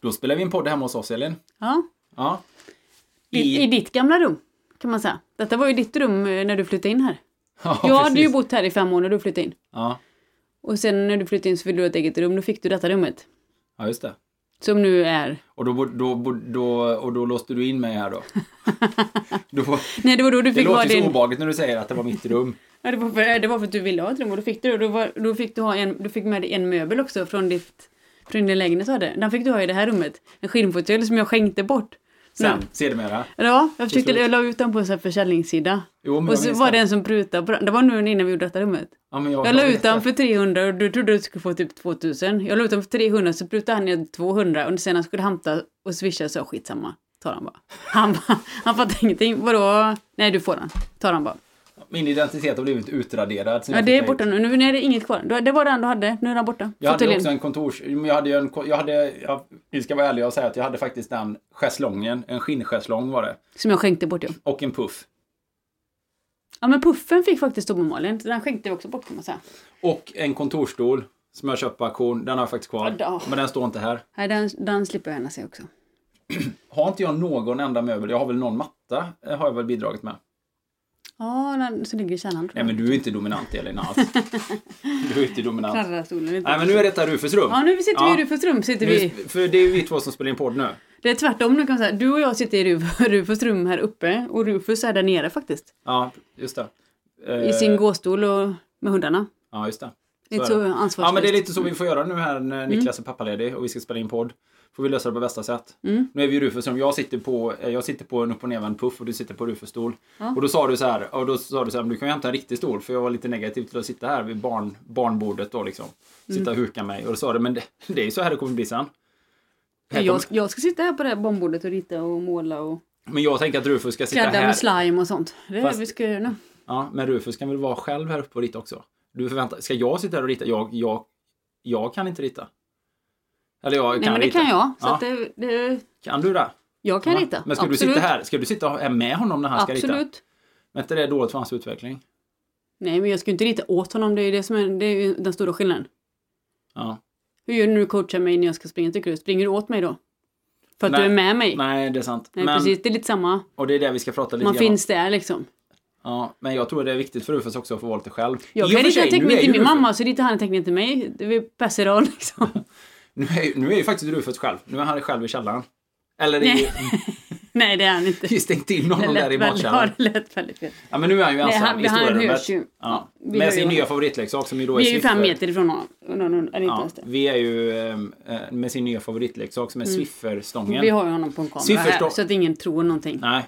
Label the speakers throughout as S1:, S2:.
S1: Då spelar vi en podd hemma hos oss, Elin.
S2: Ja. I ditt gamla rum, kan man säga. Detta var ju ditt rum när du flyttade in här.
S1: Ja,
S2: jag hade ju bott här i 5 år när du flyttade in.
S1: Ja.
S2: Och sen när du flyttade in så fick du ett eget rum. Då fick du detta rummet.
S1: Ja, just det.
S2: Som nu är...
S1: Och då låste du in mig här då.
S2: Nej, det var då du fick vara
S1: din... Det låter så obehagligt när du säger att det var mitt rum.
S2: Ja, det var för att du ville ha ett rum. Och då fick du då fick du fick med dig en möbel också från din lägenhet. Den fick du ha i det här rummet. En skinnfåtölj som jag skänkte bort.
S1: Sen, ser du med det?
S2: Ja, jag la ut den på en sån här försäljningssida. Och så var det en som prutade på den. Det var nu innan vi gjorde detta rummet.
S1: Ja, men
S2: jag la ut den för 300 och du trodde du skulle få typ 2000. Jag la ut den för 300 så prutade han ner 200 och sen han skulle hämta och swisha så skitsamma. Tar han bara. Han fattar ingenting. Vadå? Nej, du får den. Tar han bara.
S1: Min identitet har blivit utraderad.
S2: Ja, det är borta nu. Nu är det inget kvar. Det var den du hade. Nu är den borta.
S1: Jag hade också en kontors... Jag ska vara ärlig och säga att jag hade faktiskt den schäslongen. En skinnschäslong var det.
S2: Som jag skänkte bort, ja.
S1: Och en puff.
S2: Ja, men puffen fick faktiskt stå på Malin. Den skänkte jag också bort, kan man säga.
S1: Och en kontorstol som jag köpt på auktion. Den har jag faktiskt kvar. Ja, men den står inte här.
S2: Nej, den slipper jag gärna se också.
S1: Har inte jag någon enda möbel? Jag har väl någon matta. Har jag väl bidragit med.
S2: Ja, den så ligger i källaren.
S1: Nej, men du är inte dominant, Elin, alls. Du är inte dominant.
S2: Nej,
S1: men nu är detta Rufus rum.
S2: Ja, nu sitter vi i Rufus rum.
S1: För det är vi två som spelar in podd nu.
S2: Det är tvärtom nu, kan man säga. Du och jag sitter i Rufus rum här uppe. Och Rufus är där nere faktiskt.
S1: Ja, just det.
S2: I sin gåstol och med hundarna.
S1: Ja, just det.
S2: Lite så ansvarslöst.
S1: Ja, men det är lite så vi får göra nu här när Niklas är pappaledig och vi ska spela in podd. Får vi lösa det på bästa sätt. Nu är vi i Rufus rum. Jag sitter på en upp- och nervänd puff och du sitter på Rufus stol. Ja. Och då sa du så här, du kan ju hämta en riktig stol, för jag var lite negativ till att sitta här vid barnbordet då liksom. Sitta och huka mig. Och då sa du, men det är ju så här det kommer bli sen.
S2: Jag ska sitta här på det här barnbordet och rita och måla och...
S1: Men jag tänker att Rufus ska sitta här.
S2: Skrädda med slime och sånt. Det är det vi ska göra nu.
S1: Ja, men Rufus kan väl vara själv här uppe och rita också. Ska jag sitta här och rita? Jag kan inte rita. Eller jag kan
S2: Nej, men det
S1: rita.
S2: Kan jag. Så
S1: ja.
S2: Att det...
S1: Kan du det?
S2: Jag kan rita.
S1: Men ska du sitta här? Ska du sitta här med honom när han ska rita?
S2: Absolut.
S1: Men inte det är dåligt för hans utveckling?
S2: Nej, men jag ska inte rita åt honom. Det är det som det är ju den stora skillnaden.
S1: Ja.
S2: Hur gör du när du coachar mig när jag ska springa, tycker du? Springer du åt mig då? För att du är med mig?
S1: Nej, det är sant.
S2: Nej, precis. Det är lite samma.
S1: Och det är det vi ska prata lite
S2: Man finns där liksom.
S1: Ja, men jag tror det är viktigt för Rufus också att få vara lite själv.
S2: Jag kan rita en teckning till min mamma, så ritar han en teckning till mig. Det passar av liksom.
S1: Nu är ju faktiskt Rufus själv. Nu är han själv i källaren. Eller
S2: Nej, det är han inte.
S1: Vi stängt in honom där i matkällaren.
S2: Det lät väldigt fel.
S1: Ja, men nu är han ju ensam i stora rummet.
S2: Ja,
S1: med sin nya favoritleksak som ju då är
S2: Swiffer. Vi är ju 5 meter ifrån honom.
S1: Ja, vi är ju med sin nya favoritleksak som är Swiffer-stången.
S2: Vi har ju honom på en kamera här, så att ingen tror någonting.
S1: Nej.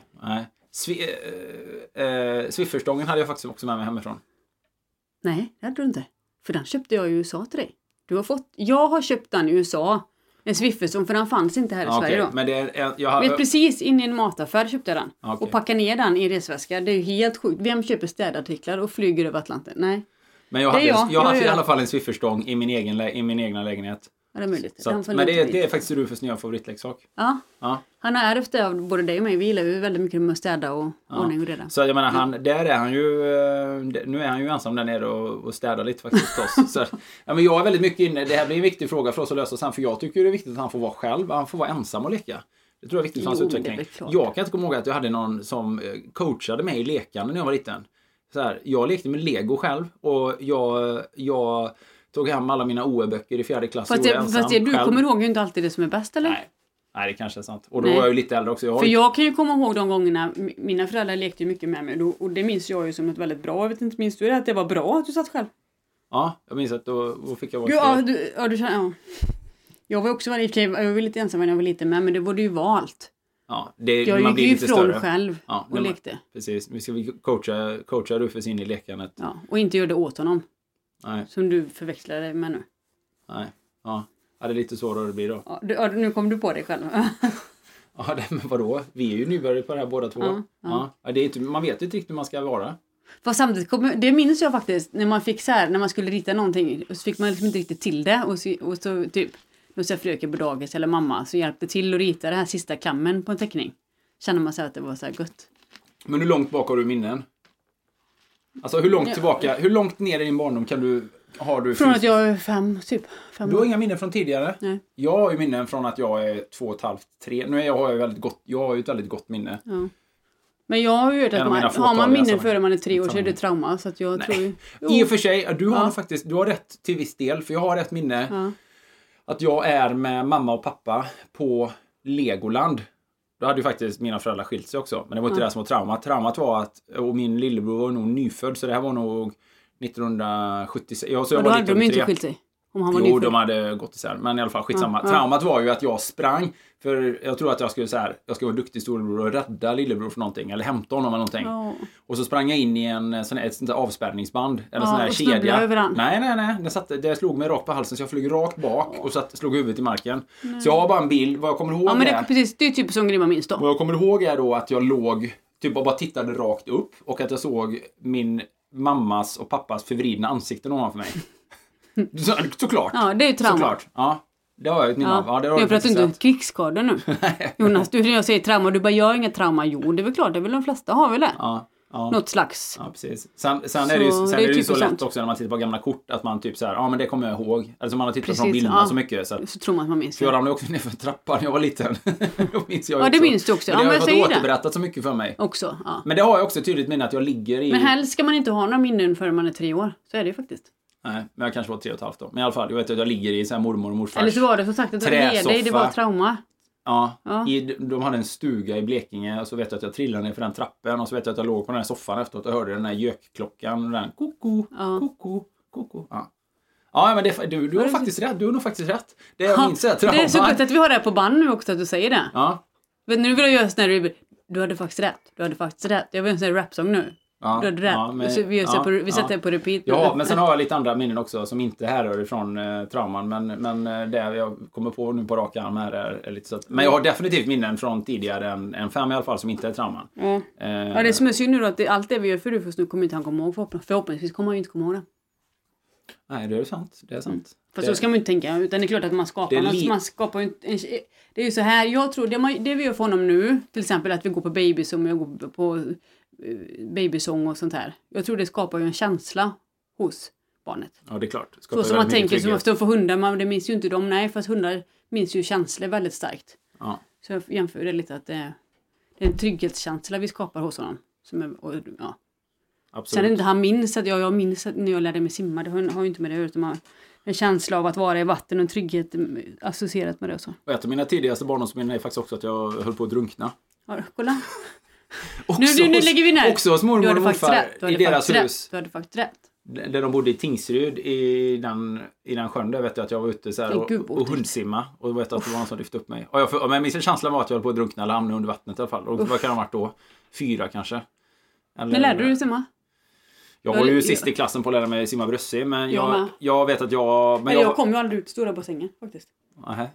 S1: Swiffer-stången hade jag faktiskt också med mig hemifrån.
S2: Nej, det hade du inte. För den köpte jag i USA till dig. Jag har köpt den i USA. En Swifferstång, för den fanns inte här i Sverige då.
S1: Men
S2: precis inne i en mataffär köpte jag den. Och packade ner den i en resväska. Det är ju helt sjukt. Vem köper städartiklar och flyger över Atlanten? Nej.
S1: Men jag hade i alla fall en Swifferstång i min egna lägenhet.
S2: Ja, det är möjligt.
S1: Men det är faktiskt Rufus nya favoritleksak.
S2: Ja. Han har ärvt det av både dig och mig. Vi gillar ju väldigt mycket med att städa och ordning och reda.
S1: Så jag menar, nu är han ju ensam där nere och städar lite faktiskt. Så, men jag är väldigt mycket inne. Det här blir en viktig fråga för oss att lösa sen. För jag tycker det är viktigt att han får vara själv. Han får vara ensam och leka. Det tror jag är viktigt för hans utveckling. Jag kan inte komma ihåg att jag hade någon som coachade mig i lekande när jag var liten. Så här, jag lekte med Lego själv. Och jag tog hem alla mina OE-böcker i 4:e klass.
S2: Fast du kommer ihåg ju inte alltid det som är bäst, eller?
S1: Nej, det kanske är sant. Och då var jag ju lite äldre också.
S2: Jag kan ju komma ihåg de gångerna mina föräldrar lekte ju mycket med mig. Och det minns jag ju som ett väldigt bra. Jag vet inte, minns du det? Att det var bra att du satt själv?
S1: Ja, jag minns att då fick jag vara
S2: du känner, ja. Jag var också jag var lite ensam när jag var lite med. Men det var ju valt.
S1: Ja,
S2: jag gick ju ifrån själv och lekte.
S1: Precis, vi ska coacha Rufus in i lekandet.
S2: Ja, och inte göra det åt honom.
S1: Nej.
S2: Som du förväxlade med nu.
S1: Nej, ja. Det är lite så det blir då.
S2: Ja, nu kom du på dig själv.
S1: Ja, men vadå? Vi är ju nybörjare på det här båda två. Ja, det är inte, man vet ju inte riktigt hur man ska vara.
S2: Fast samtidigt, det minns jag faktiskt, när man fick så här, när man skulle rita någonting, och så fick man liksom inte riktigt till det. Och så typ, då sa fröken på dagis eller mamma, så hjälpte till att rita den här sista klammen på en teckning. Känner man så att det var så här gött.
S1: Men hur långt bak har du minnen? Alltså hur långt ner i din barndom kan har du
S2: Från att jag är 5
S1: Du har inga minnen från tidigare?
S2: Nej.
S1: Jag har ju minnen från att jag är 2,5, 3. Nu har jag ju ett väldigt gott minne.
S2: Ja. Men jag har ju hört att har man minnen före man är 3 år så är det trauma. Så att jag tror ju...
S1: I och för sig, du har rätt till viss del. För jag har rätt minne att jag är med mamma och pappa på Legoland. Då hade ju faktiskt mina föräldrar skilt sig också. Men det var inte det som var trauma. Traumat var att, och min lillebror var nog nyfödd. Så det här var nog 1976. Ja, så jag
S2: och då
S1: var
S2: hade de inte skilt sig? Om han var
S1: nyfödd. De hade gått isär. Men i alla fall skitsamma. Traumat var ju att jag sprang. För jag tror att jag skulle vara duktig storebror och rädda lillebror för någonting. Eller hämta honom eller någonting. Och så sprang jag in i ett sånt där avspärrningsband. Eller sån här kedja. Nej. Det slog mig rakt på halsen så jag flög rakt bak. Och slog huvudet i marken. Nej. Så jag har bara en bild. Vad jag kommer ihåg
S2: men det är typ som grej man minns då.
S1: Vad jag kommer ihåg är då att jag låg typ och bara tittade rakt upp. Och att jag såg min mammas och pappas förvridna ansikten ovanför mig. Såklart.
S2: Ja, det är ju trauma.
S1: Såklart. Ja. Det har jag ett minne av. Ja,
S2: jag pratar inte om krigsskador nu. Jonas, när jag säger trauma, du bara, jag har inga trauma. Jo, det är väl klart, det är väl de flesta har väl det. Ja. Något slags.
S1: Ja, precis. Sen är det ju så lätt också när man tittar på gamla kort att man typ så här, men det kommer jag ihåg. Alltså man har tittat från bilderna så mycket. Så
S2: tror man att man minns.
S1: För jag ramlade också ner för trappan när jag var liten. Minns jag
S2: det minns du också.
S1: Men det har jag fått återberättat så mycket för mig.
S2: Också, ja.
S1: Men det har jag också tydligt minne att jag ligger i...
S2: Men helst ska man inte ha några minnen förrän man är 3 år. Så är det ju faktiskt.
S1: Nej, men jag kanske var 3,5 då. Men i alla fall, jag vet att jag ligger i så här mormor och morfars
S2: eller så var det som sagt att det var trauma.
S1: Ja. De hade en stuga i Blekinge och så vet jag att jag trillade ner för den trappen och så vet jag att jag låg på den här soffan efteråt och hörde den här gökklockan och den koko. Ja, men du har faktiskt rätt. Du har nog faktiskt rätt. Det jag minns är trauma.
S2: Det är så gott att vi har det på band nu också att du säger det.
S1: Ja.
S2: Vet nu vill jag göra sån här du hade faktiskt rätt. Jag vill en sån här rapsång nu.
S1: Ja,
S2: du hade rätt.
S1: Ja, men,
S2: vi sätter det på repeat.
S1: Ja, men sen har jag lite andra minnen också som inte härrör ifrån trauman. Men det jag kommer på nu på raka arm här är lite så att, men jag har definitivt minnen från tidigare än 5 i alla fall som inte är trauman.
S2: Ja, det som är synd nu då att allt det vi gör för först nu kommer inte han komma ihåg. Förhoppningsvis kommer han ju inte komma ihåg det.
S1: Nej, det är sant. Det är sant.
S2: Fast så ska man inte tänka, utan det är klart att man skapar man skapar ju det är ju så här, jag tror det vi gör för honom nu, till exempel att vi går på babysång, jag går på babysång och sånt här. Jag tror det skapar ju en känsla hos barnet.
S1: Ja, det är klart.
S2: Så som man tänker som ofta för hundar, det minns ju inte de, nej, fast hundar minns ju känslor väldigt starkt.
S1: Ja.
S2: Så jag jämför det lite att det är en trygghetskänsla vi skapar hos honom. Som är, ja.
S1: Absolut.
S2: Sen är det inte han minns att jag minns att när jag lärde mig simma, det har ju inte med det utan man en känsla av att vara i vatten och en trygghet associerat med det och så.
S1: Och ett av mina tidigaste barndomsminnen är faktiskt också att jag höll på att drunkna.
S2: Ja, kolla. Nu lägger vi ner.
S1: Också hos mormor och morfar i deras hus.
S2: Du hade faktiskt rätt.
S1: Där de bodde i Tingsryd i den sjön där vet jag att jag var ute så här och hundsimma och då vet jag att det var någon som lyfte upp mig. Men min känsla var att jag höll på att drunkna eller hamna under vattnet i alla fall. Och vad kan det ha varit då? 4 kanske.
S2: När lärde du dig simma?
S1: Jag var ju sist i klassen på att lära mig simma bröstsim, men jag vet att jag...
S2: Men jag kom ju aldrig ut i stora bassängen faktiskt.
S1: Nähä.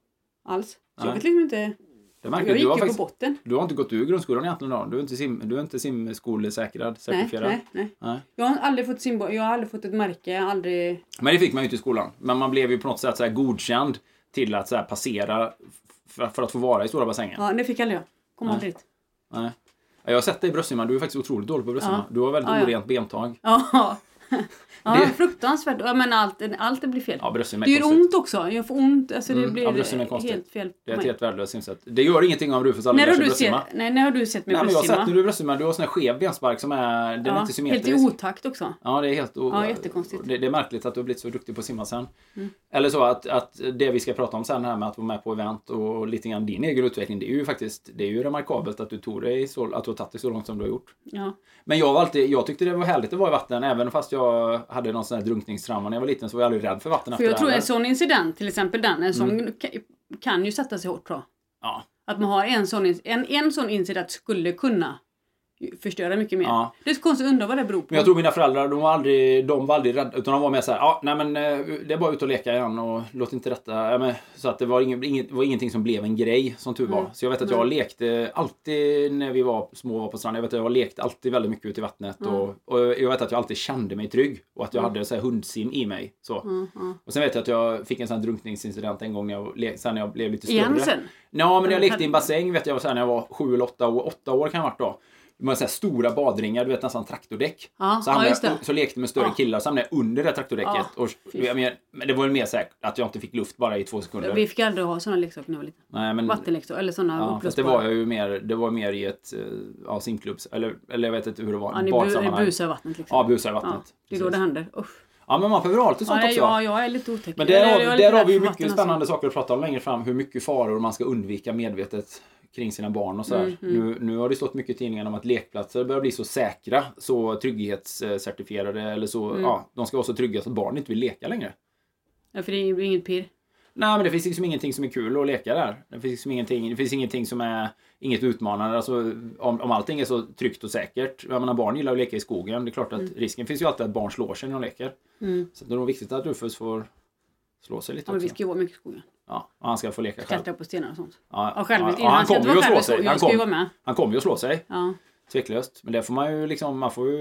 S2: Alls. Så jag vet liksom inte... Jag gick ju på botten.
S1: Du har inte gått ur grundskolan egentligen då? Du är inte simskolesäkrad, certifierad?
S2: Nej. Jag har aldrig fått jag har aldrig fått ett märke, aldrig...
S1: Men det fick man ju inte i skolan. Men man blev ju på något sätt så här godkänd till att så här passera för att få vara i stora bassängen.
S2: Ja, det fick aldrig jag. Kom aldrig dit.
S1: Nej. Jag har sett dig i bröstsimma. Du är faktiskt otroligt dålig på bröstsimma. Du har väldigt orent bentag.
S2: Ja. Ja, fruktansvärt. Ja, men allt det blir fel.
S1: Ja,
S2: det gör ont också. Jag får ont. Alltså det blir helt fel.
S1: Det är ett helt värdelöst simsätt. Det gör ingenting om Rufus aldrig lär sig bröstsimma.
S2: När har du sett mig bröstsimma?
S1: Jag har sett när du bröstsimma. Du har sån här skev benspark som är den är inte symmetrisk.
S2: Helt i otakt också.
S1: Ja, det är helt
S2: jättekonstigt.
S1: Det är märkligt att du har blivit så duktig på att simma sen. Eller så att det vi ska prata om sen här med att vara med på event och lite grann din egen utveckling, det är ju faktiskt remarkabelt att du tog dig att du har tagit dig så långt som du har gjort.
S2: Ja.
S1: Men jag tyckte det var härligt att vara i vatten även fast jag hade någon sån här drunkningstrauma när jag var liten så var jag aldrig rädd för vatten efter det.
S2: För jag tror en sån incident, till exempel en sån kan ju sätta sig hårt då.
S1: Ja.
S2: Att man har en sån incident skulle kunna förstöra mycket mer. Ja. Det är så konstigt att undra vad det beror på.
S1: Men jag tror mina föräldrar, de var aldrig rädda, utan de var mer så här, det är bara ut och leka igen och låt inte detta, så att det var ingenting som blev en grej som tur var. Så jag vet att jag lekte alltid när vi var små och var på stranden, jag vet att jag lekte alltid väldigt mycket ute i vattnet och jag vet att jag alltid kände mig trygg och att jag hade så här hundsim i mig. Så. Och sen vet jag att jag fick en sån här drunkningsincident en gång när jag blev lite större.
S2: Igen sen?
S1: Ja, men jag lekte i en bassäng vet jag när jag var 7 eller 8 år kan jag ha varit då. man så stora badringar, du vet nästan traktordäck.
S2: Ja,
S1: Så, så lekte med större killar, så hamnade jag under det traktordäcket. Och, men det var ju mer säkert att jag inte fick luft bara i 2 sekunder.
S2: Vi fick aldrig ha sådana leksaker när vi var lite.
S1: Nej, men
S2: vattenleksaker eller sådana
S1: fast det var mer i ett simklubbs eller jag vet inte hur det var.
S2: Ja, ni busar i vattnet liksom.
S1: Ja, busar i vattnet.
S2: Ja, det är då det händer. Usch.
S1: Ja, men man behöver ha lite sånt också.
S2: Ja, jag är lite otäck.
S1: Men där har vi ju mycket spännande saker att prata om längre fram. Hur mycket faror man ska undvika medvetet kring sina barn och så här. Nu har det stått mycket i tidningen om att lekplatser börjar bli så säkra, så trygghetscertifierade eller så, de ska vara så trygga så att barn inte vill leka längre.
S2: Ja, för det är inget pirr.
S1: Nej, men det finns liksom ingenting som är kul att leka där. Det finns ingenting som är inget utmanande. Alltså, om allting är så tryggt och säkert. Jag menar, barn gillar att leka i skogen. Det är klart att risken finns ju alltid att barn slår sig när de leker. Så det är nog viktigt att Rufus får slå sig lite också.
S2: Men vi ska ju vara mycket i skogen.
S1: Ja, och han ska få leka själv.
S2: Klättra på stenar och sånt.
S1: Ja,
S2: han kommer ju att slå sig.
S1: Han kommer ju att slå sig.
S2: Ja.
S1: Tveklöst. Men det får man ju liksom,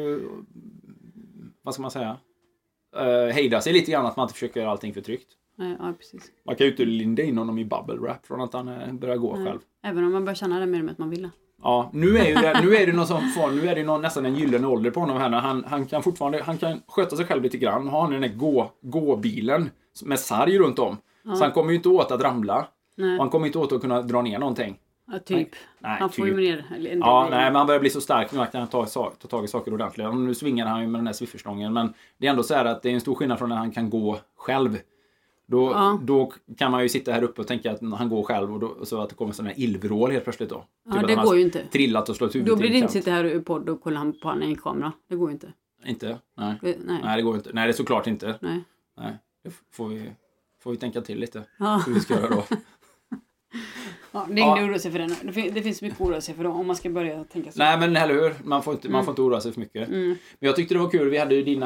S1: vad ska man säga? Hejda sig lite grann att man inte försöker göra allting för tryggt.
S2: Nej, ja, precis.
S1: Man kan ju inte linda in honom i bubble wrap från att han börjar gå själv.
S2: Även om man börjar känna det med att man vill.
S1: Ja, nu är det någon sån form, nu är det nästan en gyllene ålder på honom här. Han kan sköta sig själv lite grann. Ha den där gå-bilen med sarg runt om. Så han kommer ju inte åt att ramla. Nej. Och han kommer inte åt att kunna dra ner någonting.
S2: Ja, typ. Nej, han får ju ner
S1: nej, men han börjar bli så stark nu att han ta tag i saker ordentligt. Nu svingar han ju med den här swifferstången, men det är ändå så här att det är en stor skillnad från när han kan gå själv. Då kan man ju sitta här uppe och tänka att han går själv och så att det kommer sån här illvrål helt plötsligt då.
S2: Ja, typ det går ju inte.
S1: Trillat och slått huvudet.
S2: Då blir det inte sitta här i podd och kolla på han i en kamera. Det går ju inte.
S1: Inte? Nej, det går inte. Nej, det är såklart inte. Nej. Det får vi tänka till lite. Ja. Hur vi ska göra då.
S2: Ja, det är ingen oroa sig för den. Det finns mycket oroa sig för då, om man ska börja tänka så.
S1: Nej, men eller hur? Man får inte oroa sig för mycket. Men jag tyckte det var kul. Vi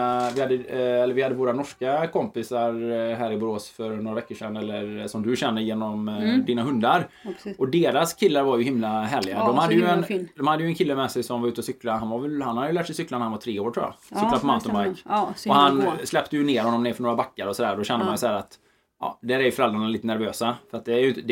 S1: hade våra norska kompisar här i Borås för några veckor sedan, eller som du känner genom dina hundar. Ja, och deras killar var ju himla härliga. Ja, de hade ju en kille med sig som var ute och cykla. Han har ju lärt sig cykla när han var 3 år, tror jag. Cykla på mountainbike. Ja, och han släppte ju ner honom ner för några backar och sådär. Då kände man ju så här att där är ju föräldrarna lite nervösa. För att det är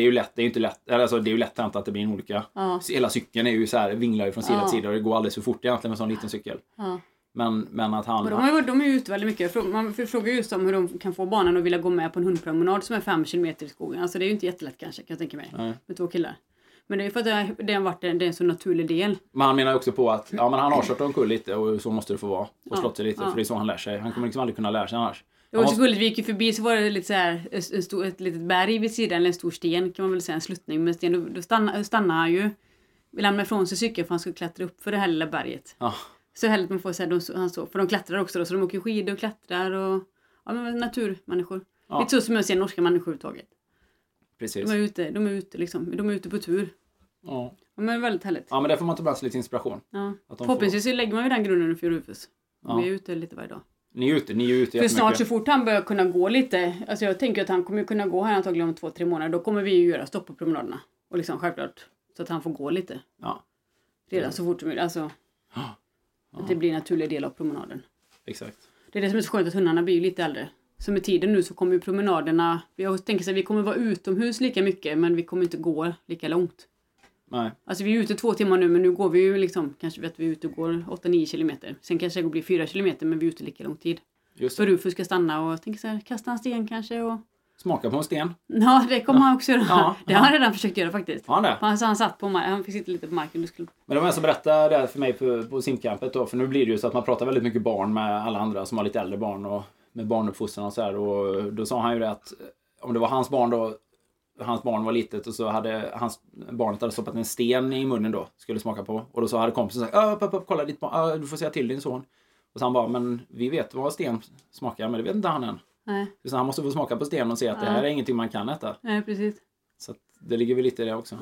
S1: ju lätt hänt att det blir en olycka. Ja. Hela cykeln är ju så här, vinglar ju från sida till sida och det går alldeles för fort egentligen med en sån liten cykel. Ja. Men att han...
S2: De är ju ute väldigt mycket. Man frågar just om hur de kan få barnen att vilja gå med på en hundpromenad som är 5 kilometer i skogen. Alltså det är ju inte jättelätt kanske, kan jag tänka mig. Nej. Med 2 killar. Men det är ju för att det har varit en så naturlig del.
S1: Men han menar också på att men han har kört omkull lite och så måste det få vara. Och slått sig lite, för det är så han lär sig. Han kommer liksom aldrig kunna lära sig annars.
S2: Det var så gulligt, vi gick ju förbi så var det lite så här ett litet berg vid sidan, eller en stor sten kan man väl säga, en sluttning med sten. Då stannade han ju, vi lämnade ifrån sig cykeln för han skulle klättra upp för det här lilla berget. Ja. Så härligt man får säga, för de klättrar också då, så de åker skidor och klättrar och men naturmänniskor. Ja. Lite så som jag ser norska människor överhuvudtaget.
S1: Precis.
S2: De är ute liksom, de är ute på tur. Ja. Men är väldigt härligt.
S1: Ja, men där får man ta med sig lite inspiration.
S2: Ja. Förhoppningsvis lägger man ju den grunden för Rufus. Vi är ute lite varje dag.
S1: Ni är ute
S2: för snart så fort han börjar kunna gå lite, alltså jag tänker att han kommer kunna gå här antagligen om 2-3 månader, då kommer vi ju göra stopp på promenaderna. Och liksom självklart, så att han får gå lite. Ja. Redan så fort som möjligt, alltså. Att det blir en naturlig del av promenaden.
S1: Exakt.
S2: Det är det som är så skönt, att hundarna blir ju lite äldre. Så med tiden nu så kommer ju promenaderna, jag tänker så att vi kommer vara utomhus lika mycket, men vi kommer inte gå lika långt. Nej. Alltså vi är ute 2 timmar nu, men nu går vi ju liksom, kanske vet vi är ute och går 8-9 kilometer. Sen kanske det blir 4 kilometer, men vi är ute lika lång tid. Just det. För Rufus ska stanna och tänka så här, kasta en sten kanske och...
S1: Smaka på en sten.
S2: Ja, det kommer han också göra. Ja, det har han redan försökt göra faktiskt.
S1: Ja, det.
S2: Han satt på marken, han fick sitta lite på marken.
S1: Men det var en som berättade det för mig på simcampet då, för nu blir det ju så att man pratar väldigt mycket barn med alla andra som har lite äldre barn och med barnuppfostran och så här, och då sa han ju det att om det var hans barn då, hans barn var litet och så hade barnet hade stoppat en sten i munnen då, skulle smaka på, och då så hade kompisen sagt kolla ditt barn, du får säga till din son. Och så han bara, men vi vet vad sten smakar, men det vet inte han än. Nej. Så han måste få smaka på sten och se att det här är ingenting man kan äta.
S2: Nej, precis.
S1: Så att det ligger väl lite i det också.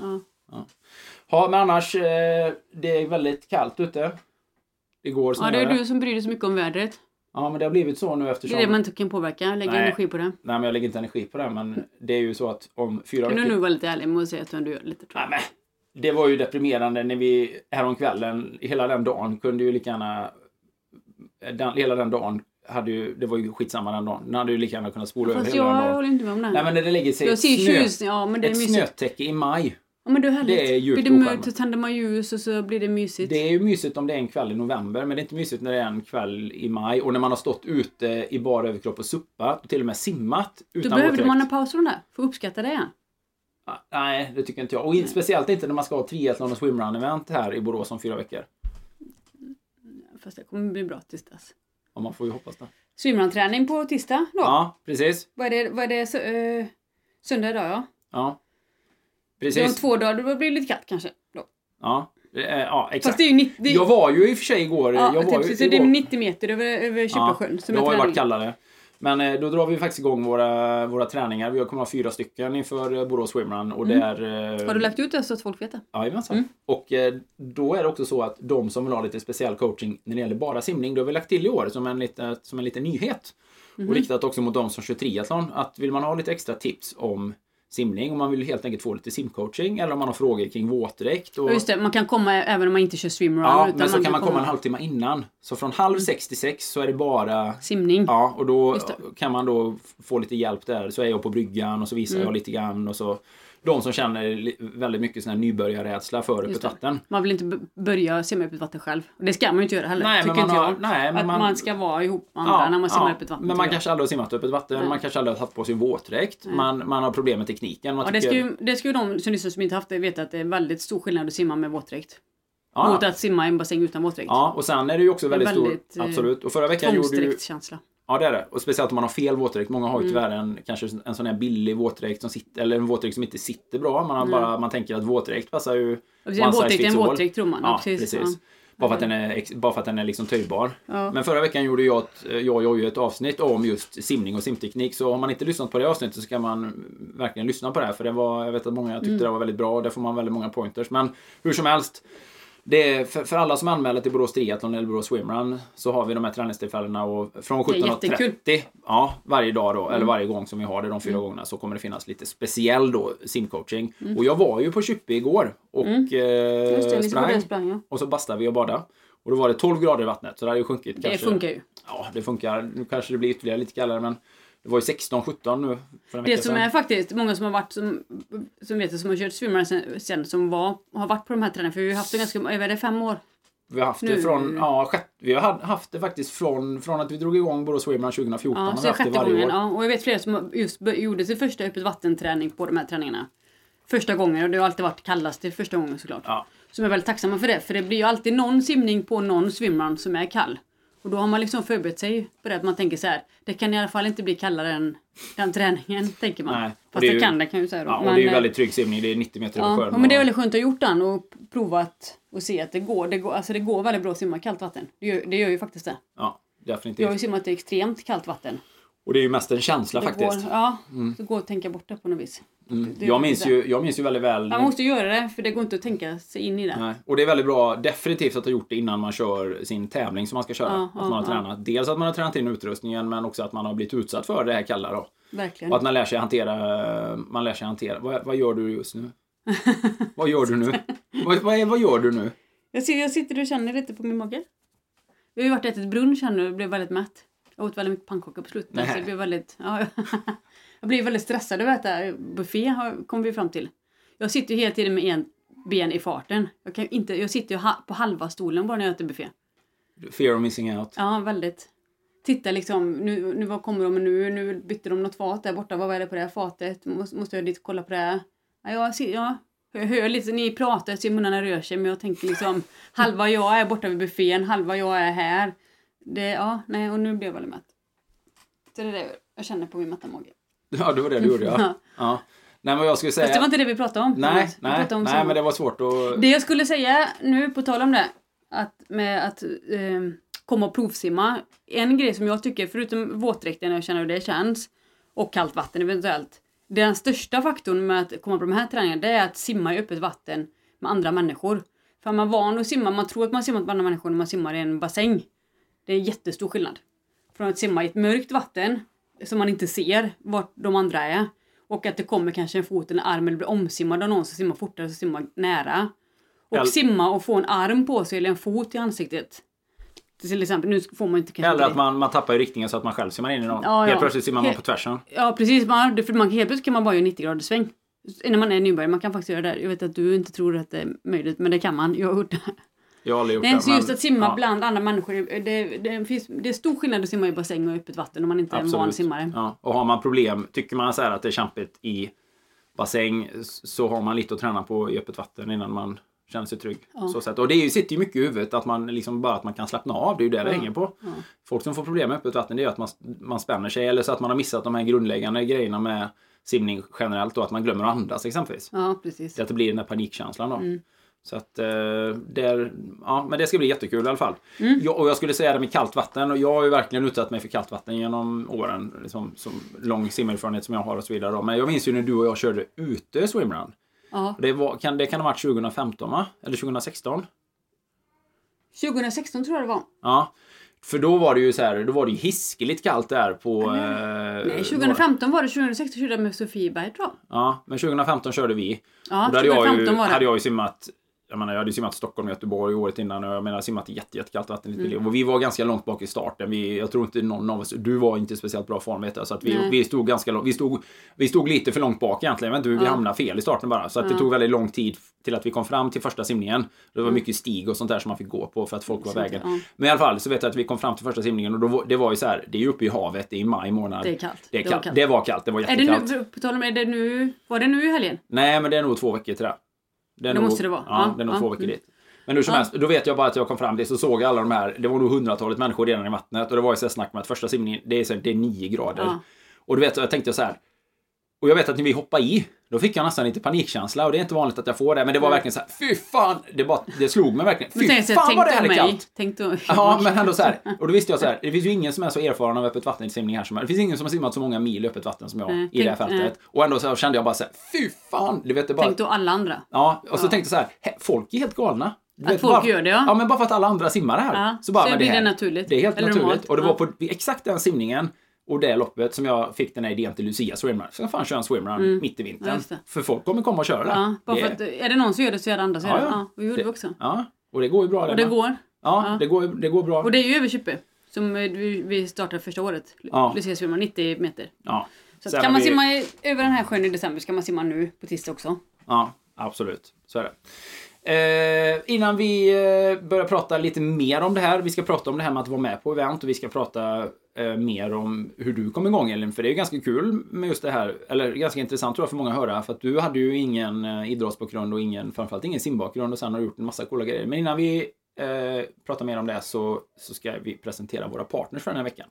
S1: Ja, men annars det är väldigt kallt ute. Det går som
S2: det är du som bryr dig så mycket om vädret.
S1: Ja, men det har blivit så nu eftersom...
S2: Det är det man inte kan påverka, lägga energi på det.
S1: Nej, men jag lägger inte energi på det, men det är ju så att om 4 veckor...
S2: Kan du nu vara lite ärlig med att säga att du gör lite, tror jag.
S1: Nej, men det var ju deprimerande när vi häromkvällen, hela den dagen kunde ju lika gärna... Hela den dagen hade ju, det var ju skitsamma den dagen. Den hade ju lika gärna kunnat spola över hela den dagen.
S2: Jag håller inte med om det.
S1: Nej, men när det lägger sig
S2: ett snötäcke
S1: i maj.
S2: Ja, men det är härligt.
S1: Det är djupt
S2: blir det
S1: oskärmat.
S2: så tänder man ljus och så blir det mysigt.
S1: Det är ju mysigt om det är en kväll i november, men det är inte mysigt när det är en kväll i maj. Och när man har stått ute i bara överkropp och suppat och till och med simmat utan
S2: Då behöver
S1: våtdräkt.
S2: man en paus från det, för att uppskatta det igen.
S1: Nej, det tycker inte jag. Och speciellt inte när man ska ha triathlon och swimrun-event här i Borås om 4 veckor.
S2: Fast det kommer bli bra tisdags.
S1: Ja, man får ju hoppas det.
S2: Swimrun-träning på tisdag då?
S1: Ja, precis.
S2: Vad är det söndag idag, ja?
S1: Ja,
S2: Det är om
S1: precis.
S2: 2 dagar, då blir det lite kallt kanske. Då.
S1: Ja, exakt.
S2: Fast det är ju 90...
S1: Jag var ju i och för sig igår.
S2: Ja,
S1: jag var
S2: typ,
S1: ju
S2: så det är
S1: igår.
S2: 90 meter över Kypasjön.
S1: Det har ju varit kallare. Men då drar vi faktiskt igång våra träningar. Vi kommer ha 4 stycken inför Borås Swimrun. Och
S2: Har du lagt ut det så att folk vet det?
S1: Jajamensan. Och då är det också så att de som vill ha lite speciell coaching när det gäller bara simning, då har vi lagt till i år som en liten nyhet. Och riktat också mot de som kör triathlon. Att vill man ha lite extra tips om simning, om man vill helt enkelt få lite simcoaching, eller om man har frågor kring våtdräkt. Och...
S2: Just det, man kan komma även om man inte kör swimrun.
S1: Ja,
S2: utan
S1: men så kan man komma en halvtimme innan. Så från 5:66 så är det bara
S2: simning.
S1: Ja, och då kan man då få lite hjälp där. Så är jag på bryggan och så visar jag lite grann. Och så de som känner väldigt mycket sån här nybörjarrädsla för öppet vatten.
S2: Man vill inte börja simma öppet vatten själv. Och det ska man ju inte göra heller.
S1: Nej,
S2: tycker
S1: men
S2: inte jag.
S1: men
S2: man ska vara ihop med andra när man simmar öppet vatten.
S1: Men man kanske aldrig har simmat öppet vatten. Man kanske aldrig har tagit på sin våtdräkt. Man har problem med tekniken.
S2: Det ska ju de som inte haft det veta att det är väldigt stor skillnad att simma med våtdräkt.
S1: Ja.
S2: Mot att simma i en bassäng utan våtdräkt.
S1: Ja, och sen är det ju också väldigt stor. Absolut. Och förra veckan gjorde ju...
S2: känsla.
S1: Ja, det är det. Och speciellt om man har fel våtdräkt. Många har ju tyvärr kanske en sån här billig våtdräkt som sitter, eller en våtdräkt som inte sitter bra. Man tänker att våtdräkt passar ju
S2: En våtdräkt är en våtdräkt tror man.
S1: Ja, precis. Ja. Bara för att den är liksom töjbar. Ja. Men förra veckan gjorde jag ett avsnitt om just simning och simteknik. Så om man inte lyssnat på det avsnittet så kan man verkligen lyssna på det. För jag vet att många tyckte det var väldigt bra. Där får man väldigt många pointers. Men hur som helst. Det är för alla som anmäler till Borås Triathlon eller Borås Swimrun så har vi de här träningstillfällena och från 17:30 varje dag då, eller varje gång som vi har det de 4 gångerna så kommer det finnas lite speciell då simcoaching. Och jag var ju på Kyppe igår och sprang och så bastade vi och badade. Och då var det 12 grader i vattnet så det hade ju sjunkit.
S2: Det funkar ju.
S1: Ja, det funkar. Nu kanske det blir ytterligare lite kallare men det var ju 16-17 nu för en vecka
S2: Det som är faktiskt, många som har varit som vet som har kört swimrun sen som har varit på de här träningarna. För vi har haft det ganska, är det 5 år?
S1: Vi har haft det vi har haft det faktiskt från att vi drog igång Borås Swimrun 2014.
S2: Ja, så 6:e gången. Ja, och jag vet flera som just gjorde sin första öppet vattenträning på de här träningarna. Första gången, och det har alltid varit kallast till första gången såklart. Ja. Som är väldigt tacksamma för det, för det blir ju alltid någon simning på någon swimrun som är kall. Och då har man liksom förberett sig på det, att man tänker så här, det kan i alla fall inte bli kallare än den träningen, tänker man. Nej,
S1: fast
S2: det kan ju säga då.
S1: Ja, och det är ju väldigt trygg simning, det är 90 meter över sjön.
S2: Ja, men det är väldigt skönt att ha gjort den och provat och se att det går väldigt bra att simma kallt vatten. Det gör ju faktiskt det.
S1: Ja, definitivt.
S2: Jag har ju simmat i extremt kallt vatten.
S1: Och det är ju mest en känsla faktiskt.
S2: Det går att tänka bort det på något vis.
S1: Jag minns ju väldigt väl.
S2: Man måste göra det, för det går inte att tänka sig in i det.
S1: Nej. Och det är väldigt bra, definitivt att ha gjort det innan man kör sin tävling som man ska köra. Att man har tränat. Dels att man har tränat in utrustningen, men också att man har blivit utsatt för det här kalla då.
S2: Verkligen.
S1: Och att man lär sig hantera. Vad gör du just nu? Vad gör du nu? Vad gör du nu?
S2: Jag sitter och känner lite på min mage. Vi har ju varit och ätit brunch här nu och blev väldigt mätt. Jag åt väldigt mycket pannkakor på slutet. Så det blev väldigt... jag blev väldigt stressad över att äta buffé, kom vi fram till. Jag sitter ju hela tiden med en ben i farten. Jag sitter ju på halva stolen bara när jag äter buffé.
S1: Fear of missing out.
S2: Ja, väldigt. Titta liksom, nu vad kommer de nu? Nu bytte de något fat där borta. Vad är det på det här fatet? Måste jag dit och kolla på det här? Jag hör lite, ni pratar, ser munnarna rör sig. Men jag tänker liksom, halva jag är borta vid buffén, halva jag är här. Och nu blev jag väldigt mätt. Så det är det jag känner på min mätta mage. Ja, det
S1: var det du gjorde, ja. Nej, men jag skulle säga...
S2: Fast det var inte det vi pratade om.
S1: Nej, men det var svårt att...
S2: Det jag skulle säga nu, på tal om det, att komma och provsimma. En grej som jag tycker, förutom våtdräkten, jag känner hur det känns, och kallt vatten eventuellt. Den största faktorn med att komma på de här träningarna, det är att simma i öppet vatten med andra människor. För man är van att simma, man tror att man simmar med andra människor när man simmar i en bassäng. Det är jättestor skillnad. Från att simma i ett mörkt vatten som man inte ser vart de andra är. Och att det kommer kanske en fot eller en arm eller blir omsimmad av någon som simmar fortare, som simmar nära. Och simma och få en arm på sig eller en fot i ansiktet. Till exempel, nu får man inte kanske...
S1: Eller att man tappar i riktningen så att man själv simmar in i någon. Helt plötsligt simmar man på tvärsen.
S2: Ja, precis. För helt plötsligt kan man bara göra 90 grader sväng. När man är nybörjare, man kan faktiskt göra det. Jag vet att du inte tror att det är möjligt, men det kan man. Jag har gjort det.
S1: Jag har aldrig gjort
S2: Nej,
S1: det.
S2: så just att simma bland andra människor, det är stor skillnad att simma i bassäng och öppet vatten om man inte är en van simmare.
S1: Ja. Och har man problem, tycker man så här att det är kämpigt i bassäng, så har man lite att träna på i öppet vatten innan man känner sig trygg. Så sätt. Och det sitter ju mycket i huvudet att man liksom bara att man kan slappna av, det är ju det hänger på. Ja. Folk som får problem med öppet vatten, det är att man spänner sig, eller så att man har missat de här grundläggande grejerna med simning generellt, då att man glömmer att andas exempelvis.
S2: Ja, precis.
S1: Det att det blir den här panikkänslan då. Så att men det ska bli jättekul i alla fall. Och jag skulle säga det med kallt vatten, och jag har ju verkligen utsatt mig för kallt vatten genom åren, liksom, som lång simerfarenhet som jag har och så vidare då. Men jag minns ju när du och jag körde ute swimrun. Ja. Det kan ha varit 2015, va? Eller 2016?
S2: 2016 tror jag det var.
S1: Ja. För då var det ju så här, då var det ju hiskeligt kallt där på...
S2: Nej, 2015 var det, 2016 körde jag med Sofieberg tror jag.
S1: Ja, men 2015 körde vi.
S2: Ja,
S1: och där hade jag ju simmat... Jag hade simmat i Stockholm och Göteborg året innan, och jag menar simmat i jättekallt vatten. Och vi var ganska långt bak i starten. Jag tror inte någon av oss, du var inte speciellt bra form, vet jag, så att vi stod ganska långt, vi stod lite för långt bak egentligen, men vi hamnade fel i starten bara, så att det tog väldigt lång tid till att vi kom fram till första simningen. Det var mycket stig och sånt där som man fick gå på för att folk var vägen. Men i alla fall så vet jag att vi kom fram till första simningen, och då, det var ju så här, det är ju uppe i havet, det är i maj månad.
S2: Det är kallt.
S1: Det var kallt, det var jättekallt.
S2: Var det nu i helgen?
S1: Nej, men det är nog 2 veckor till det.
S2: Det måste det vara.
S1: Ja, det är nog 2 veckor dit. Men hur som helst, då vet jag bara att jag kom fram dit, så såg jag alla de här, det var nog 100-talet människor redan i vattnet, och det var ju så snack med att första simningen, det är 9 grader. Ja. Och du vet, jag tänkte så här, och jag vet att när vi hoppade i, då fick jag nästan lite panikkänsla, och det är inte vanligt att jag får det, men det var verkligen så här, fy fan, det slog mig verkligen. Fy fan vad det här är kallt. Ja, men ändå så här, och då visste jag så här, det finns ju ingen som är så erfaren av öppet vattensimning här som det finns ingen som har simmat så många mil i öppet vatten som jag i det här fältet. Och ändå så kände jag bara så här, fy fan, du vet det bara.
S2: Tänk då alla andra.
S1: Ja, och så tänkte jag så här, folk är helt galna.
S2: Att folk gör det,
S1: ja, men bara för att alla andra simmar här.
S2: Ja,
S1: så bara,
S2: så blir det naturligt.
S1: Det är helt naturligt. Och det var på exakt den simningen och det loppet som jag fick den här idén till Lucia swimrun. Så jag fan köra en swimrun mitt i vintern. För folk kommer komma och köra det.
S2: Ja, bara för att, är det någon som gör det så gör det andra. Ja, och gjorde vi också.
S1: Ja, och det går ju bra.
S2: Och det går.
S1: Ja, det går bra.
S2: Och det är ju överkyppe som vi startade första året. Lucia swimrun 90 meter. Ja. Så kan man simma över den här sjön i december, ska man simma nu på tisdag också.
S1: Ja, absolut. Så är det. Innan vi börjar prata lite mer om det här, vi ska prata om det här med att vara med på event, och vi ska prata mer om hur du kom igång, Elin, för det är ganska kul med just det här, eller ganska intressant tror jag för många att höra, för att du hade ju ingen idrottsbakgrund och framförallt ingen simbakgrund, och sen har du gjort en massa coola grejer. Men innan vi pratar mer om det så ska vi presentera våra partners för den här veckan.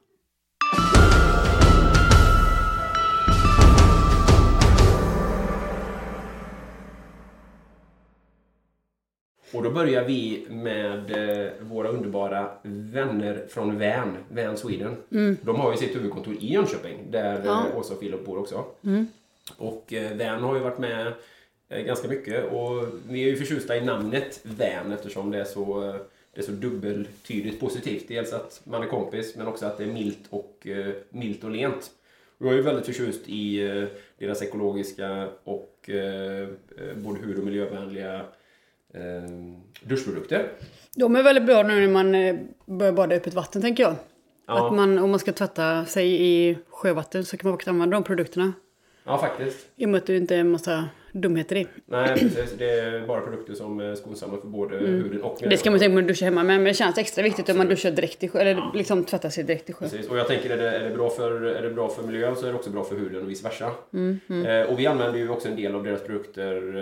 S3: Och då börjar vi med våra underbara vänner från Van Sweden. De har ju sitt huvudkontor i Jönköping, där Åsa och Filip bor också. Och Van har ju varit med ganska mycket, och vi är ju förtjusta i namnet Van eftersom det är så dubbeltydigt positivt. Dels att man är kompis, men också att det är milt och lent. Jag är ju väldigt förtjust i deras ekologiska och både hur- och miljövänliga duschprodukter.
S2: De är väldigt bra nu när man börjar bada i öppet vatten, tänker jag. Ja. Att om man ska tvätta sig i sjövatten så kan man också använda de produkterna.
S3: Ja, faktiskt.
S2: I och med att det inte är en massa dumheter i.
S3: Nej, precis. Det är bara produkter som är skonsamma för både huden och miljön.
S2: Det ska man tänka på när man duschar hemma, men det känns extra viktigt om man duschar direkt i sjö, eller liksom tvättar sig direkt i sjö. Precis,
S3: och jag tänker är det bra för miljön så är det också bra för huden och vice versa. Och vi använder ju också en del av deras produkter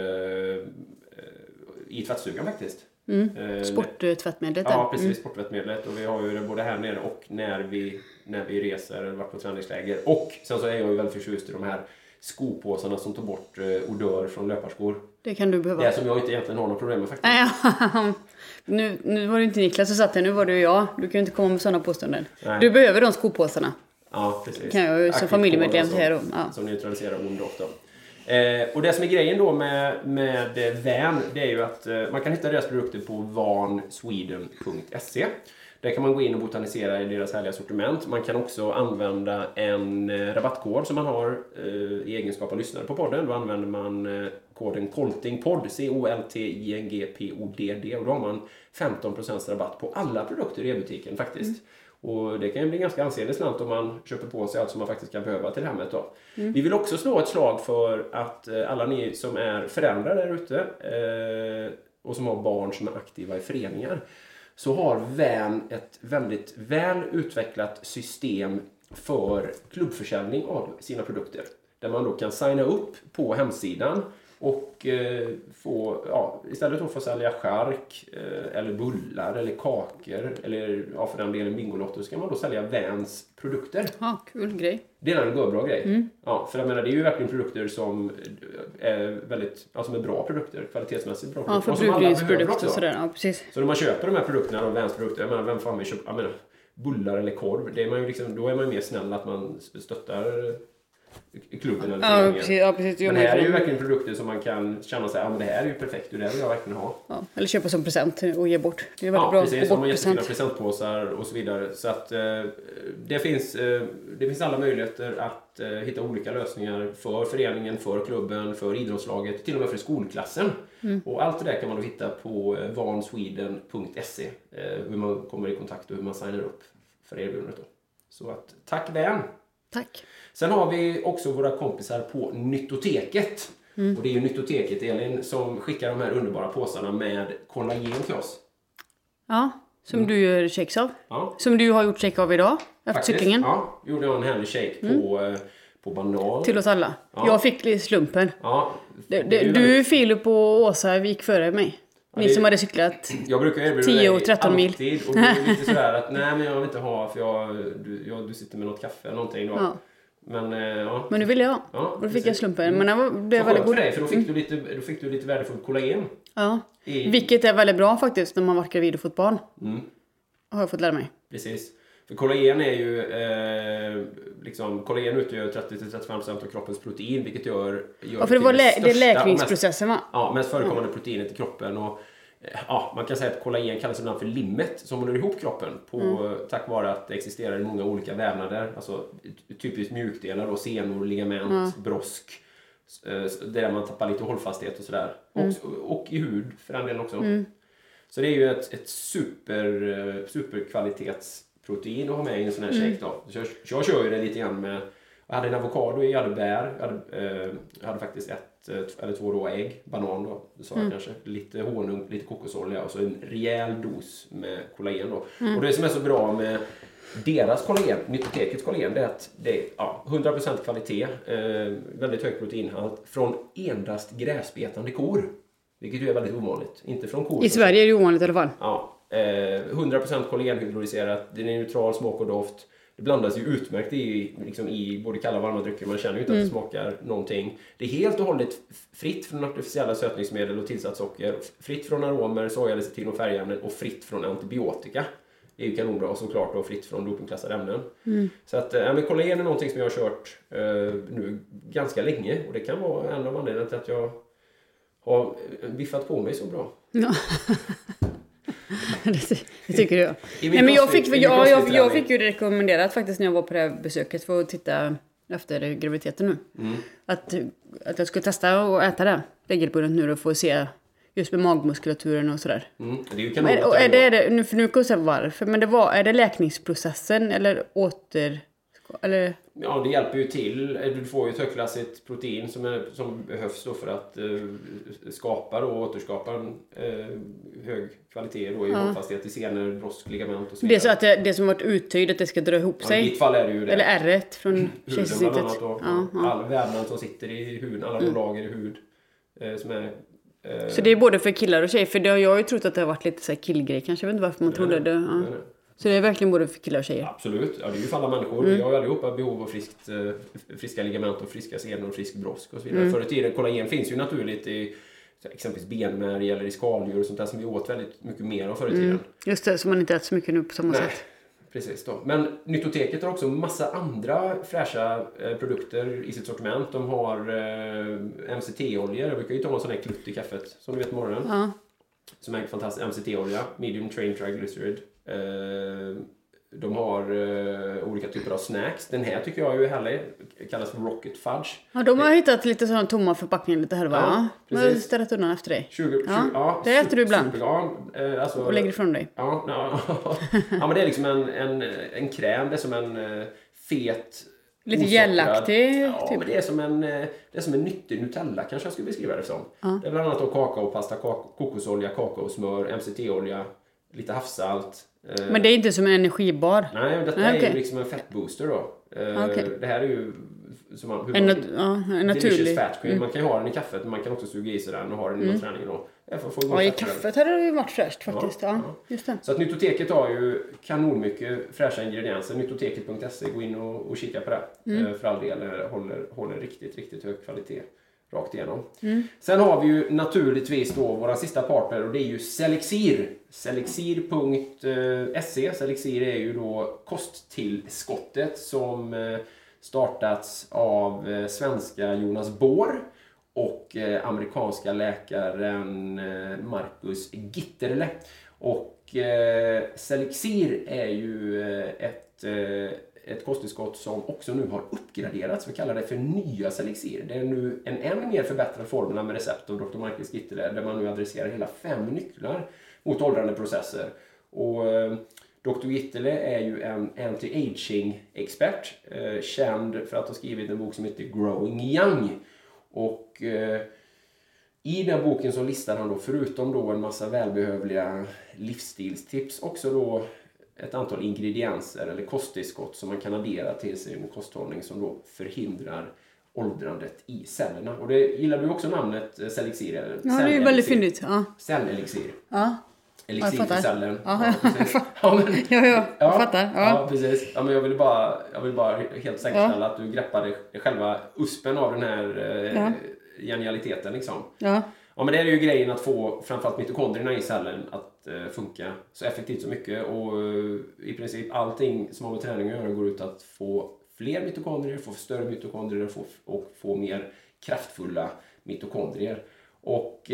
S3: i tvättstugan faktiskt.
S2: Sporttvättmedlet.
S3: Ja, precis, sporttvättmedlet. Och vi har ju det både här nere och när vi reser eller varit på träningsläger. Och sen så är jag ju väldigt förtjust i de här skopåsarna som tar bort odör från löparskor.
S2: Det kan du behöva.
S3: Det som jag inte egentligen har något problem med faktiskt.
S2: Nu var det inte Niklas som satt här, nu var det jag. Du kan ju inte komma med sådana påståenden. Nej. Du behöver de skopåsarna.
S3: Ja, precis.
S2: Kan jag ju som familjemedlem säga då.
S3: Som neutraliserar ond doft då. Och det som är grejen då med Van, det är ju att man kan hitta deras produkter på vansweden.se. Där kan man gå in och botanisera i deras härliga sortiment. Man kan också använda en rabattkod som man har i egenskap av lyssnare på podden. Då använder man koden Coltingpodd, COLTINGPODD, och då har man 15% rabatt på alla produkter i e-butiken faktiskt. Och det kan ju bli ganska ansenligt slant om man köper på sig allt som man faktiskt kan behöva till hemmet då. Vi vill också slå ett slag för att alla ni som är föräldrar där ute och som har barn som är aktiva i föreningar, så har Van ett väldigt väl utvecklat system för klubbförsäljning av sina produkter. Där man då kan signa upp på hemsidan och få, istället för att sälja chark eller bullar eller kakor eller för den delen bingolotter, så kan man då sälja Vans produkter.
S2: Ja, kul grej.
S3: Det är en bra grej. Ja, för jag menar, det är ju verkligen produkter som är väldigt, som är bra produkter, kvalitetsmässigt bra produkter.
S2: Ja, förbrukningsprodukter och sådär, ja precis.
S3: Så när man köper de här produkterna, de Vans produkter, jag menar, vem fan vill köpa, jag menar, bullar eller korv, det är man ju liksom, då är man ju mer snäll att man stöttar klubben eller föreningen.
S2: Ja, precis.
S3: Men här är ju verkligen produkter som man kan känna sig, men det här är ju perfekt, det vill jag verkligen ha.
S2: Ja, eller köpa som present och ge bort. Det är väldigt bra.
S3: Precis, som man jättefina presentpåsar och så vidare. Så att det finns alla möjligheter att hitta olika lösningar för föreningen, för klubben, för idrottslaget, till och med för skolklassen. Och allt det där kan man då hitta på vansweden.se, hur man kommer i kontakt och hur man signar upp för erbjudandet då. Så att, tack Van!
S2: Tack!
S3: Sen har vi också våra kompisar på Nyttoteket. Och det är ju Nyttoteket, Elin, som skickar de här underbara påsarna med kollagen till oss.
S2: Ja, som du gör shakes av.
S3: Ja.
S2: Som du har gjort shake av idag, efter cyklingen.
S3: Ja, gjorde jag en härlig shake på banan.
S2: Till oss alla. Ja. Jag fick slumpen.
S3: Ja,
S2: du, Filip och Åsa gick före mig. Ni som hade cyklat 10 och 13 mil.
S3: Alltid. Och det är lite sådär att nej, men jag vill inte ha, för du sitter med något kaffe eller någonting då.
S2: Ja.
S3: Men
S2: nu ville jag.
S3: Ja,
S2: och då fick jag slumpen. Men det var
S3: väldigt
S2: god.
S3: För dig, för då fick du lite värdefull kollagen.
S2: Ja. Vilket är väldigt bra faktiskt när man varit gravid och fått barn. Har jag fått lära mig.
S3: Precis. För kollagen är ju kollagen utgör 30-35% av kroppens protein, vilket gör
S2: för det var det är läkningsprocessen, va?
S3: Ja, mest förekommande proteinet i kroppen. Och man kan säga att kollagen kallas ibland för limmet som håller ihop kroppen tack vare att det existerar i många olika vävnader, alltså typiskt mjukdelar då, senor, ligament, brosk, där man tappar lite hållfasthet och sådär. Och i hud för den delen också. Så det är ju ett superkvalitetsprotein att ha med i en sån här shake då. Jag kör ju det lite grann med, jag hade en avokado, jag hade bär, jag hade faktiskt 1 eller 2 råa ägg, banan då, det sa jag kanske, lite honung, lite kokosolja och så en rejäl dos med kollagen då. Och det som är så bra med deras kollagen, Nyttotekets kollagen, det är att det är 100% kvalitet, väldigt hög proteinhalt från endast gräsbetande kor. Vilket ju är väldigt ovanligt. Inte från kor.
S2: I Sverige är det ovanligt i alla fall.
S3: Ja. 100% kollagenhydrolyserat. Det är neutral smak och doft. Det blandas ju utmärkt i både kalla och varma drycker. Man känner ju inte att det smakar någonting. Det är helt och hållet fritt från artificiella sötningsmedel och tillsatt socker. Fritt från aromer, sojalecitin och färgämnen. Och fritt från antibiotika. Det är ju kanonbra, och såklart och fritt från dopingklassade ämnen. Så att kollagen är någonting som jag har kört nu ganska länge. Och det kan vara en av anledningarna till att jag har biffat på mig så bra.
S2: Ja. det tycker du. Nej, men jag fick ju det rekommenderat faktiskt när jag var på det här besöket för att titta efter graviditeten nu. Att jag skulle testa och äta det regelbundet nu och få se just med magmuskulaturen och sådär.
S3: Det är ju kanon.
S2: Och är det nu kan jag säga varför, men är det läkningsprocessen eller eller?
S3: Ja, det hjälper ju till. Du får ju ett högklassigt protein som behövs då för att skapa och återskapa en hög kvalitet då i hållfasthet i senor, brosk, ligament och så vidare.
S2: Det är så att det som varit uttöjt att det ska dra ihop sig.
S3: I ditt fall är det ju det.
S2: Eller ärret från kejsarsnittet.
S3: All vävnad som sitter i huden, alla de lager i hud som är...
S2: Så det är både för killar och tjejer, för jag har ju trott att det har varit lite så här killgrej kanske, jag vet inte varför man trodde det. Ja. Så det är verkligen både för killar och tjejer?
S3: Absolut, det är ju för alla människor. Vi har ju allihopa behov av friska ligament och friska senor och frisk brosk och så vidare. Förr i tiden, kollagen finns ju naturligt i exempelvis benmärg eller i skaldjur och sånt där som vi åt väldigt mycket mer av förr i tiden.
S2: Just det, som man inte äter så mycket nu på samma sätt.
S3: Precis då. Men Nyttoteket har också massa andra fräscha produkter i sitt sortiment. De har MCT-oljor. Jag brukar ju ta en sån här klutt i kaffet som du vet på morgonen.
S2: Ja.
S3: Som är en fantastisk MCT-olja. Medium Train Triglyceride. De har olika typer av snacks. Den här tycker jag är ju härlig. Kallas för Rocket Fudge.
S2: Ja, de har hittat lite sådana tomma förpackningar lite här, va?
S3: Ja,
S2: de har
S3: precis.
S2: ställt undan efter dig.
S3: 20, ja,
S2: det äter du ibland.
S3: Alltså,
S2: och lägger ifrån dig.
S3: Ja, men det är liksom en kräm. Det är som en fet...
S2: Lite gelaktig,
S3: ja,
S2: typ.
S3: Men det är som en nyttig Nutella, kanske jag skulle beskriva det som.
S2: Ja.
S3: Det är bland annat kakaopasta, kokosolja, kakaosmör, MCT-olja, lite havssalt.
S2: Men det är inte som en energibar?
S3: Nej, detta är ju liksom en fettbooster då.
S2: Okay.
S3: Det här är ju som man,
S2: en naturlig.
S3: Fat cream. Man kan ju ha den i kaffet, men man kan också suga i sig den och ha den i träningen då.
S2: I kaffet hade det ju varit fräscht faktiskt. Ja. Just det.
S3: Så att Nyttoteket har ju kanon mycket fräscha ingredienser. Nyttoteket.se, gå in och kika på det. För all del håller riktigt, riktigt hög kvalitet rakt igenom. Sen har vi ju naturligtvis då våra sista partner, och det är ju Selexir. Selexir.se. Selexir är ju då kosttillskottet som startats av svenska Jonas Bohr och amerikanska läkaren Marcus Gitterle. Och Selexir är ju ett kosttillskott som också nu har uppgraderats. Vi kallar det för nya Selexir. Det är nu en än mer förbättrad formel med recept av Dr. Marcus Gitterle, där man nu adresserar hela 5 nycklar mot åldrande processer. Och Dr. Gitterle är ju en anti-aging-expert, känd för att ha skrivit en bok som heter Growing Young. Och i den boken så listar han då, förutom då en massa välbehövliga livsstilstips, också då ett antal ingredienser eller kosttillskott som man kan addera till sin kosthållning som då förhindrar åldrandet i cellerna. Och det gillar du också namnet Selexir? Eller?
S2: Ja, det är ju väldigt fyndigt. Ja.
S3: Cellelixir.
S2: Ja.
S3: Elixir för cellen.
S2: Ja,
S3: precis. Jag
S2: fattar.
S3: Ja, precis. Ja, men jag vill bara helt säkerställa att du greppade själva uspen av den här genialiteten liksom. Ja, men det är ju grejen att få framförallt mitokondrierna i cellen att funka så effektivt som mycket, och i princip allting som har med träning att göra går ut att få fler mitokondrier, få större mitokondrier och få mer kraftfulla mitokondrier. Och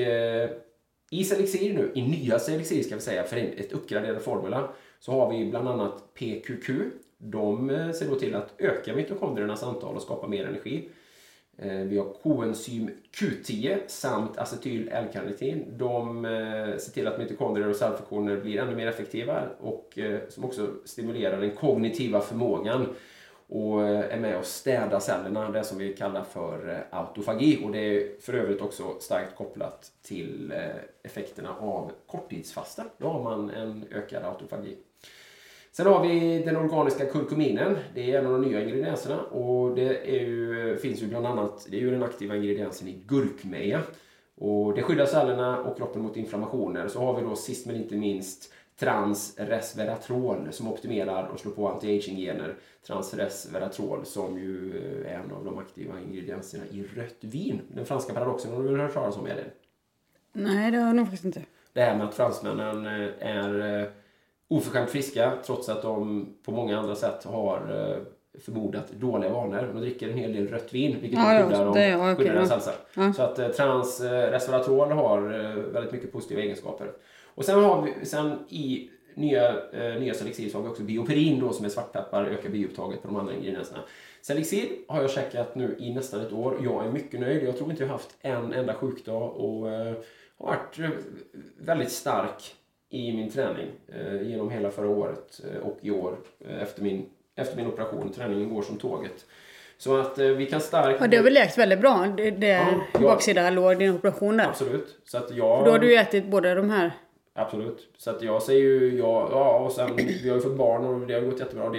S3: i Selexir nu, i nya Selexir ska vi säga, för ett uppgraderad formula, så har vi bland annat PQQ. De ser då till att öka mitokondriernas antal och skapa mer energi. Vi har koenzym Q10 samt acetyl L-karnitin. De ser till att mitokondrier och cellfunktioner blir ännu mer effektiva, och som också stimulerar den kognitiva förmågan och är med och städa cellerna, det som vi kallar för autofagi. Och det är för övrigt också starkt kopplat till effekterna av korttidsfasta. Då har man en ökad autofagi. Sen har vi den organiska kurkuminen. Det är en av de nya ingredienserna, och det finns ju bland annat, det är ju den aktiva ingrediensen i gurkmeja. Och det skyddar cellerna och kroppen mot inflammationer. Så har vi då sist men inte minst transresveratrol som optimerar och slår på anti-aging-gener. Transresveratrol som ju är en av de aktiva ingredienserna i rött vin. Den franska paradoxen, har du väl hört talas om, Elin?
S2: Nej, det har jag nog faktiskt inte.
S3: Det här med att fransmännen är oförskämt friska trots att de på många andra sätt har förmodat dåliga vanor. De dricker en hel del rött vin, vilket skyddar deras hälsa. Ja. Så att transresveratrol har väldigt mycket positiva egenskaper. Och sen har vi i nya Selexir så har vi också bioperin då, som är svartpeppar, ökar biupptaget på de andra ingredienserna. Selexir har jag checkat nu i nästan ett år. Jag är mycket nöjd. Jag tror inte jag har haft en enda sjukdag, och har varit väldigt stark i min träning genom hela förra året och i år efter min operation. Träningen går som tåget. Så att vi kan starkt...
S2: Ja, det har väl läkt väldigt bra. Baksida låg din operation där.
S3: Absolut. Så att
S2: då har du ätit båda de här.
S3: Absolut. Så att jag säger ju och sen vi har ju fått barn och det har gått jättebra.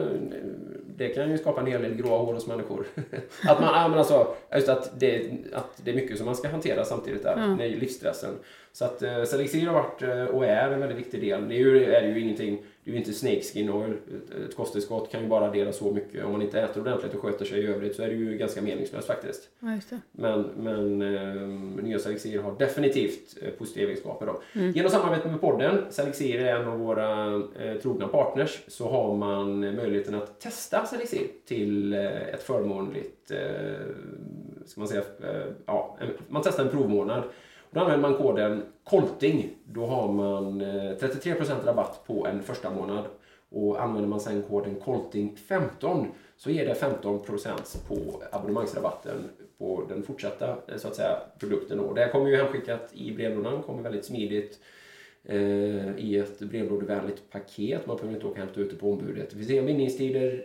S3: Det kan ju skapa en hel del gråa hår hos människor. Just att det är mycket som man ska hantera samtidigt där med livsstressen. Så att Selexir har varit och är en väldigt viktig del. Det är ju ingenting, det är ju inte snakeskin oil. Ett kosttillskott kan ju bara dela så mycket. Om man inte äter ordentligt och sköter sig i övrigt så är det ju ganska meningslöst faktiskt.
S2: Ja, just det.
S3: Men nya Selexir har definitivt positiva egenskaper då. Genom samarbete med podden, Selexir är en av våra trogna partners, så har man möjligheten att testa Selexir till ett förmånligt, ska man säga, man testar en provmånad. Då använder man koden KOLTING. Då har man 33% rabatt på en första månad. Och använder man sen koden Colting15 så ger det 15% på abonnemangsrabatten på den fortsatta så att säga, produkten. Och det här kommer ju hemskickat i brevlådan, kommer väldigt smidigt i ett brevlådevänligt paket. Man behöver inte åka och hämta ut det på ombudet. Det finns inga bindningstider,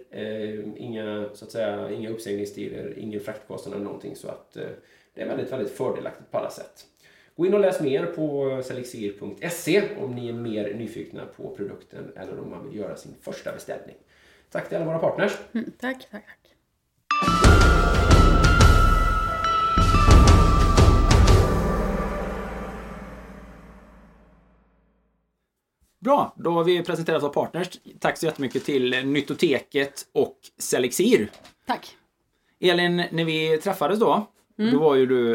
S3: inga uppsägningstider, ingen fraktkostnad eller någonting. Så att det är väldigt, väldigt fördelaktigt på alla sätt. Gå in och läs mer på selexir.se om ni är mer nyfikna på produkten eller om man vill göra sin första beställning. Tack till alla våra partners.
S2: Tack.
S1: Bra, då har vi presenterat våra partners. Tack så jättemycket till Nyttoteket och Selexir.
S2: Tack.
S1: Elin, när vi träffades då var ju du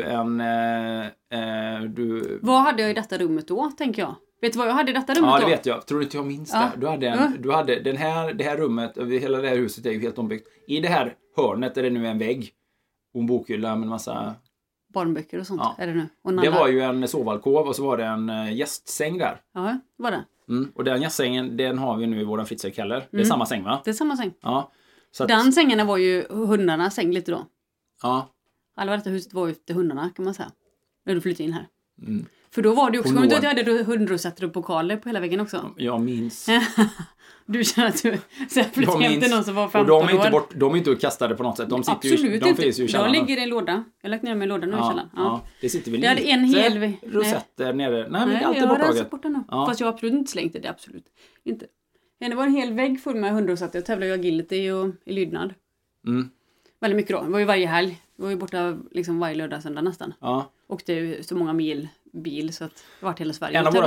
S2: Vad hade jag i detta rummet då, tänker jag? Vet du vad jag hade i detta rummet då?
S1: Ja, det vet jag. Tror du inte jag minns det? Du hade det här rummet, hela det här huset är ju helt ombyggt. I det här hörnet är det nu en vägg. Och en bokhylla med en massa...
S2: barnböcker och sånt är det nu. Och
S1: det var ju en sovalkov och så var det en gästsäng där.
S2: Ja, var det.
S1: Och den gästsängen, den har vi nu i våran Fritzl-keller. Det är samma säng, va?
S2: Det är samma säng.
S1: Ja. Så att...
S2: Den sängen var ju hundarnas säng lite då.
S1: Ja.
S2: Alla detta huset var ju till hundarna, kan man säga. När du flyttade in här. För då var det ju också, kommer du inte att jag hade hundrosetter och pokaler på hela väggen också?
S1: Jag minns.
S2: Du känner att du flyttade hem till någon som var 15
S1: och de är inte kastade på något sätt. De sitter
S2: absolut
S1: de
S2: inte.
S1: Finns ju i källaren.
S2: Jag ligger i en låda. Jag har lagt ner mig i lådan nu i källaren.
S1: Ja, det sitter väl
S2: lite. Jag hade en hel...
S1: rosetter nere. Nej, men det är alltid
S2: jag har
S1: borttaget.
S2: rensat bort den nu. Fast jag har absolut inte slängt det, absolut inte. Det var en hel vägg full med hundrosetter. Jag tävlade ju agility och i lydnad. Väldigt mycket då. Det var ju varje helg. Det var ju borta liksom varje lördag söndag nästan. Ja. Och det är ju så många mil bil så att det var hela Sverige.
S1: En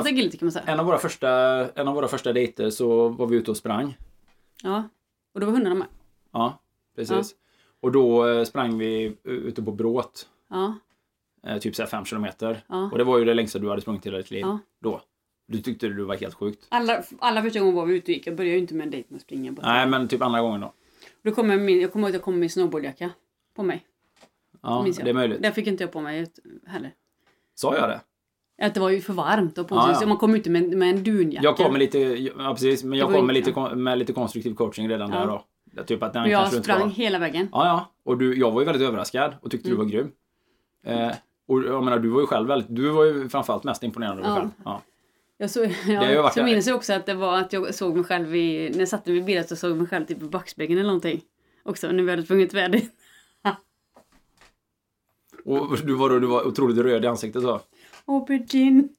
S1: av våra första dejter så var vi ute och sprang.
S2: Ja, och då var hundarna med.
S1: Ja, precis. Ja. Och då sprang vi ute på Bråt.
S2: Ja.
S1: Typ så här 5 kilometer.
S2: Ja.
S1: Och det var ju det längsta du hade sprungit hela ditt liv. Ja. Då. Du tyckte du var helt sjukt.
S2: Alla första gången var vi ute och gick. Jag började ju inte med en dejt med att springa.
S1: Nej, men typ andra gången då.
S2: Jag kommer ihåg att jag kom med snowboardjacka på mig.
S1: Ja, det är möjligt.
S2: Det fick inte jag på mig heller.
S1: Sa jag det?
S2: Att det var ju för varmt och på sig. Så man kom inte med en dunjacka.
S1: Jag kom med lite konstruktiv coaching redan där då. Typ att den
S2: jag sprang hela vägen.
S1: Ja. Och jag var ju väldigt överraskad och tyckte du var grym. Och jag menar, du var ju framförallt mest imponerad av dig själv. Ja.
S2: Så minns jag också att det var att jag såg mig själv när jag satt vid bilen så såg jag mig själv typ i backspegeln eller någonting. Också när vi hade sprungit färdigt.
S1: Och du var otroligt röd i ansiktet så.
S2: Aubergine.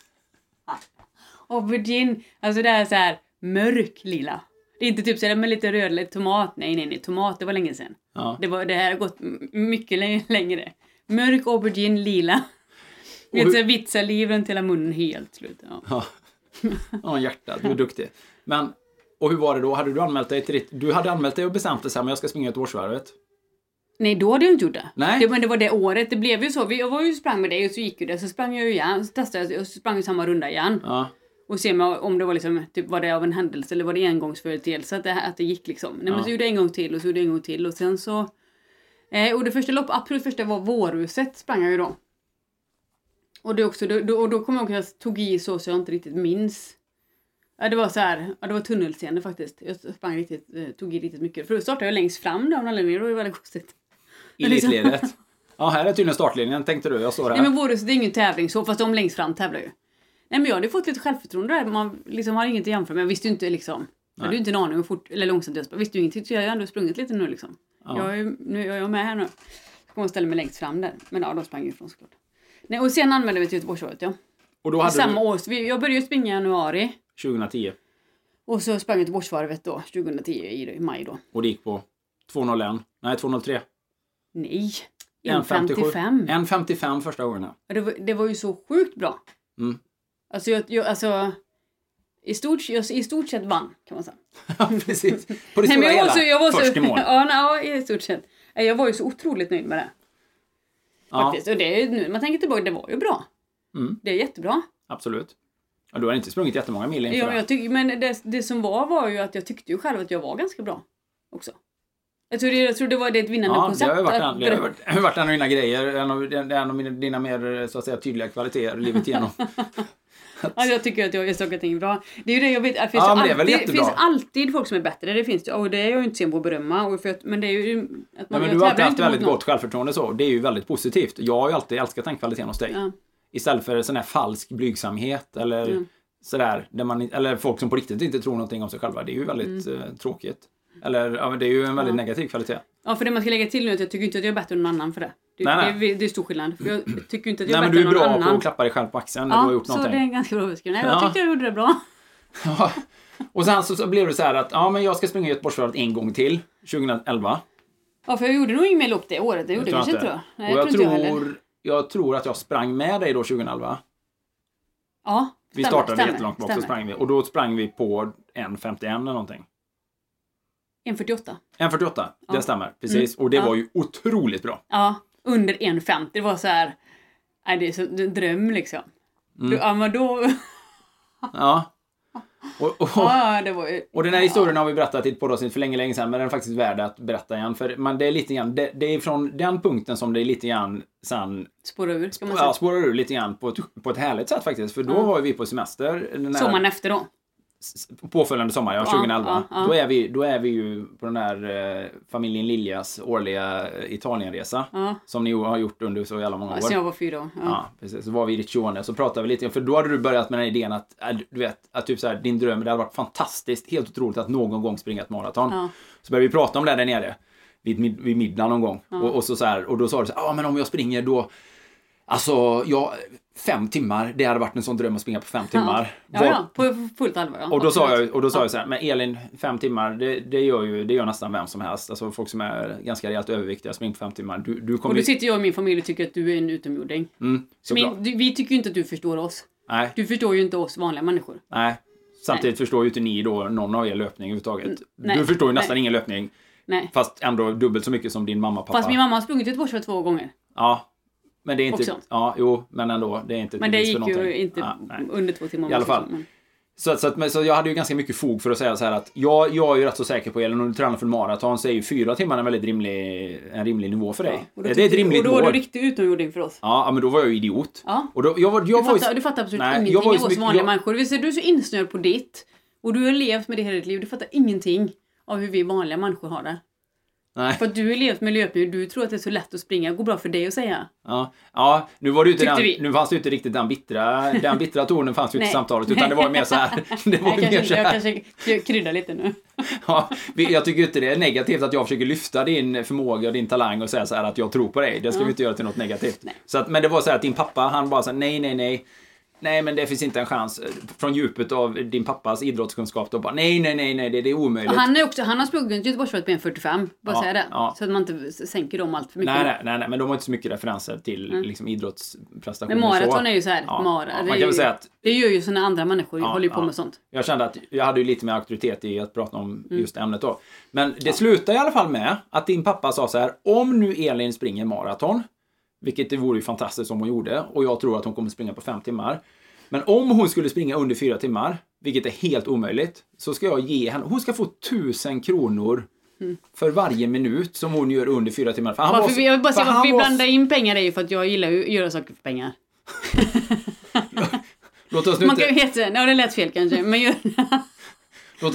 S2: Alltså det är så här mörk lila. Det är inte typ så här med lite röd lite tomat. Nej, tomat det var länge sedan. Ja. Det här har gått mycket längre. Mörk aubergine lila. Vet så vitt saliv runt hela munnen helt slut.
S1: Ja, hjärtat, du är duktig. Men och hur var det då? Hade du anmält dig du hade anmält dig och bestämt dig så här, men jag ska springa Göteborgsvarvet.
S2: Nej, då hade jag inte gjort det.
S1: Nej.
S2: Men det var det året. Det blev ju så. Jag var ju sprang med dig och så gick ju det. Så sprang jag ju igen. Så testade jag och så sprang jag samma runda igen. Ja. Och se om det var liksom, typ var det av en händelse eller var det engångsföreteelse att det gick liksom. Nej, men så gjorde jag en gång till och så gjorde jag en gång till. Och sen så... och det första absolut första var Vårhuset sprang jag ju då. Och det också, då kom jag ihåg att jag tog i så jag inte riktigt minns. Ja, det var så här, det var tunnelseende faktiskt. Jag sprang tog i riktigt mycket. För då startade jag längst fram där, det var ju väldigt konstigt.
S1: I elitledet. Ja, här är tydligen startlinjen, tänkte du. Jag står här.
S2: Nej, men Vårhuset är ingen tävling så, fast de längst fram tävlar ju. Nej, men jag hade fått lite självförtroende där. Man liksom har inget att jämföra med. Jag visste ju inte liksom. Jag hade ju inte en aning hur fort eller långsamt jag visste ju ingenting. Så jag har ju ändå sprungit lite nu liksom. Ja. Nu är jag med här nu. Jag kommer att ställa mig längst fram där. Men ja, de sprang ju ifrån såklart. Nej, och sen anmälde vi till Göteborgsvarvet, ja. Och då hade samma år. Jag började springa i januari.
S1: 2010.
S2: Och så sprang jag till Göteborgsvarvet då, 2010 i maj då.
S1: Och det gick på 2.01. Nej, 2.03.
S2: Nej, 1.55.
S1: 1.55 första gången.
S2: Det var ju så sjukt bra. Mm. Alltså i stort sett vann, kan man säga.
S1: Ja, precis. På det stora hela, först i mål.
S2: Ja, i stort sett. Jag var ju så otroligt nöjd med det. Faktiskt. Och nu man tänker tillbaka, det var ju bra. Mm. Det är jättebra.
S1: Absolut. Ja, du har inte sprungit jättemånga mil inför
S2: det. Men det som var ju att jag tyckte ju själv att jag var ganska bra också. Jag tror det var ett vinnande koncept.
S1: Det har varit en av dina grejer. En av dina mer så att säga tydliga kvaliteter livet igenom.
S2: Ja, jag tycker att jag gör saker och ting bra. Det är ju det jag vet. Det finns alltid folk som är bättre. Det finns och det är jag ju inte sen på att berömma. Men det är ju att
S1: men du har alltid haft väldigt gott självförtroende så. Det är ju väldigt positivt. Jag har ju alltid älskat den kvaliteten hos dig. Ja. Istället för sån här falsk blygsamhet eller sådär. Eller folk som på riktigt inte tror någonting om sig själva. Det är ju väldigt tråkigt. Eller det är ju en väldigt negativ kvalitet.
S2: Ja, för det man ska lägga till nu är att jag tycker inte att jag är bättre än någon annan för det. Det är stor skillnad. För jag tycker inte att jag är bättre än någon annan. Men du är bra på att klappa dig själv på axeln när du har gjort någonting. Ja, så det är en ganska bra beskrivning. Jag tyckte jag gjorde det bra.
S1: Ja. Och sen så blev det så här att men jag ska springa Göteborgsvarvet en gång till 2011.
S2: Ja, för jag gjorde nog inget mer lopp det året. Det gjorde jag inte. Nej,
S1: jag tror att jag sprang med dig då 2011.
S2: Ja,
S1: vi startade jättelångt bak så sprang vi. Och då sprang vi på 1.51 eller någonting.
S2: 1.48.
S1: 1.48, det stämmer. Precis. Och det var ju otroligt bra.
S2: Ja, under 1.50. Det var så här... Nej, det är så en dröm liksom. Ja, men då...
S1: Ja.
S2: Det var ju...
S1: Och den här historien har vi berättat i ett poddavsnitt för länge sedan. Men den är faktiskt värd att berätta igen. För det är lite grann... Det är från den punkten som det är lite grann...
S2: Spårar ur, ska man säga.
S1: Ja, spårar ur lite grann på ett härligt sätt faktiskt. För då var vi på semester.
S2: Sommaren efter då?
S1: Påföljande sommar, 2011. Då är vi ju på den här familjen Liljas årliga Italienresa. Som ni har gjort under så jävla många år.
S2: Så jag var 4 år.
S1: Ja, precis. Så var vi i Riccione. Så pratade vi lite. För då hade du börjat med den idén att, du vet, att typ så här, din dröm, det hade varit fantastiskt, helt otroligt att någon gång springa ett maraton. Så började vi prata om det där nere. Vid middag någon gång. Och så här, och då sa du så här, men om jag springer då... Alltså, 5 timmar, det hade varit en sån dröm att springa på 5 timmar.
S2: På fullt allvar. Ja.
S1: Och då sa jag så här, men Elin, 5 timmar, det gör nästan vem som helst. Alltså folk som är ganska rejält överviktiga springer på 5 timmar. Du kommer...
S2: Och då sitter jag och min familj och tycker att du är en utomjording. Vi tycker ju inte att du förstår oss.
S1: Nej.
S2: Du förstår ju inte oss vanliga människor.
S1: Nej, samtidigt förstår ju inte ni då någon av er löpning överhuvudtaget. Du förstår ju nästan ingen löpning.
S2: Nej.
S1: Fast ändå dubbelt så mycket som din mamma och pappa.
S2: Fast min mamma har sprungit ut Göteborg 2 gånger.
S1: Ja. Men det är inte...
S2: Också.
S1: Ja, jo, men ändå. Det är inte...
S2: Men det gick ju inte under 2 timmar.
S1: I alla fall. Så jag hade ju ganska mycket fog för att säga så här att jag är ju rätt så säker på, eller när du tränar för maraton så är ju 4 timmar en väldigt rimlig nivå för dig.
S2: Ja, det är ett rimligt mål. Och då var du riktigt utomjording för oss.
S1: Ja, men då var jag ju idiot.
S2: Ja.
S1: Och då,
S2: du fattar absolut ingenting av oss vanliga människor. Du är så insnöad på ditt. Och du har levt med det hela ditt liv. Du fattar ingenting av hur vi vanliga människor har det. Nej. För att du har levt med löpning, du tror att det är så lätt att springa. Går bra för dig att säga.
S1: Ja, nu var det inte nu fanns det inte riktigt den bittra tonen fanns ju inte i samtalet, utan det var mer så här.
S2: Jag kanske kryddar lite nu.
S1: Ja, jag tycker inte det är negativt att jag försöker lyfta din förmåga och din talang och säga så här att jag tror på dig. Det ska vi inte göra till något negativt. Så att, men det var så här att din pappa, han bara så här, nej, men det finns inte en chans från djupet av din pappas idrottskunskap då bara nej, det är omöjligt.
S2: Och han har sprungit Göteborgsvarvet på 1.45, bara säga det. Ja. Så att man inte sänker dem allt för mycket.
S1: Nej, men de har inte så mycket referenser till liksom idrottsprestationer.
S2: Men maraton är ju så här,
S1: man kan väl säga att
S2: det gör ju såna andra människor håller ju på med sånt.
S1: Jag kände att jag hade ju lite mer auktoritet i att prata om just ämnet då. Men det slutar i alla fall med att din pappa sa så här: om nu Elin springer maraton, vilket det vore ju fantastiskt om hon gjorde. Och jag tror att hon kommer springa på 5 timmar. Men om hon skulle springa under 4 timmar, vilket är helt omöjligt, så ska jag ge henne... Hon ska få 1000 kronor för varje minut som hon gör under 4 timmar. För
S2: jag vill bara säga varför vi blandar in pengar är ju för att jag gillar att göra saker för pengar.
S1: Låt oss nu
S2: man kan ju heta... det lät fel kanske, men
S1: Låt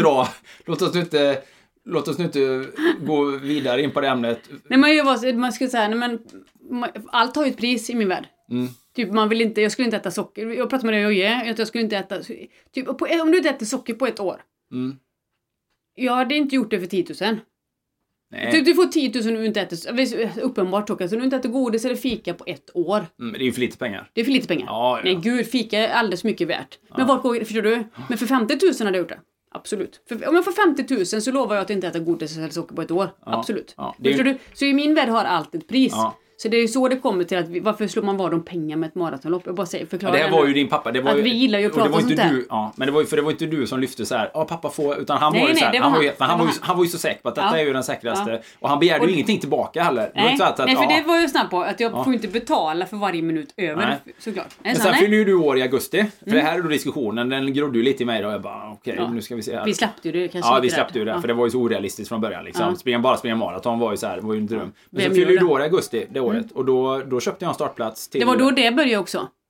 S1: oss nu inte gå vidare in på det ämnet.
S2: Nej, men man ska säga, allt har ju ett pris i min värld. Typ jag skulle inte äta socker. Jag pratar med dig och jag skulle inte äta typ, om du inte äter socker på 1 år. Jag hade inte gjort det för 10 000. Nej. Du får 10 000 om du inte äter, uppenbart dock, alltså, om du inte äter godis eller fika på 1 år.
S1: Det är ju för lite pengar.
S2: Det är för lite pengar.
S1: Ja.
S2: Nej gud, fika är alldeles mycket värt. Men vart går, förstår du? Men för 50 000 hade jag gjort det. Absolut. Om jag får 50 000 så lovar jag att inte äta godis eller socker på 1 år. Absolut.
S1: Ja.
S2: Förstår du? Så i min värld har allt ett pris. Ja. Så det är ju så det kommer till att varför slår man vad om pengar med ett maratonlopp? Jag bara förklara.
S1: Det här var ju din pappa. Det var
S2: att vi gillar ju att prata om sånt där.
S1: Men det var inte du som lyfte så här, pappa får, utan han var ju så här, han var ju så säker på att detta är ju den säkraste. Och han begärde ju ingenting tillbaka heller.
S2: Nej, för det var ju snabb på att jag får inte betala för varje minut över, såklart.
S1: Men sen fyller ju du år i augusti. För det här är då diskussionen, den grodde ju lite i mig då. Jag bara, okej, nu ska vi se här.
S2: Vi släppte ju det kanske.
S1: Ja, vi släppte ju det, för det var ju så orealistiskt från början liksom. Springa maraton var ju så här, var ju en dröm. Men så fyller ju du år i augusti det året. Och då köpte jag en startplats till...
S2: Det var då det började också.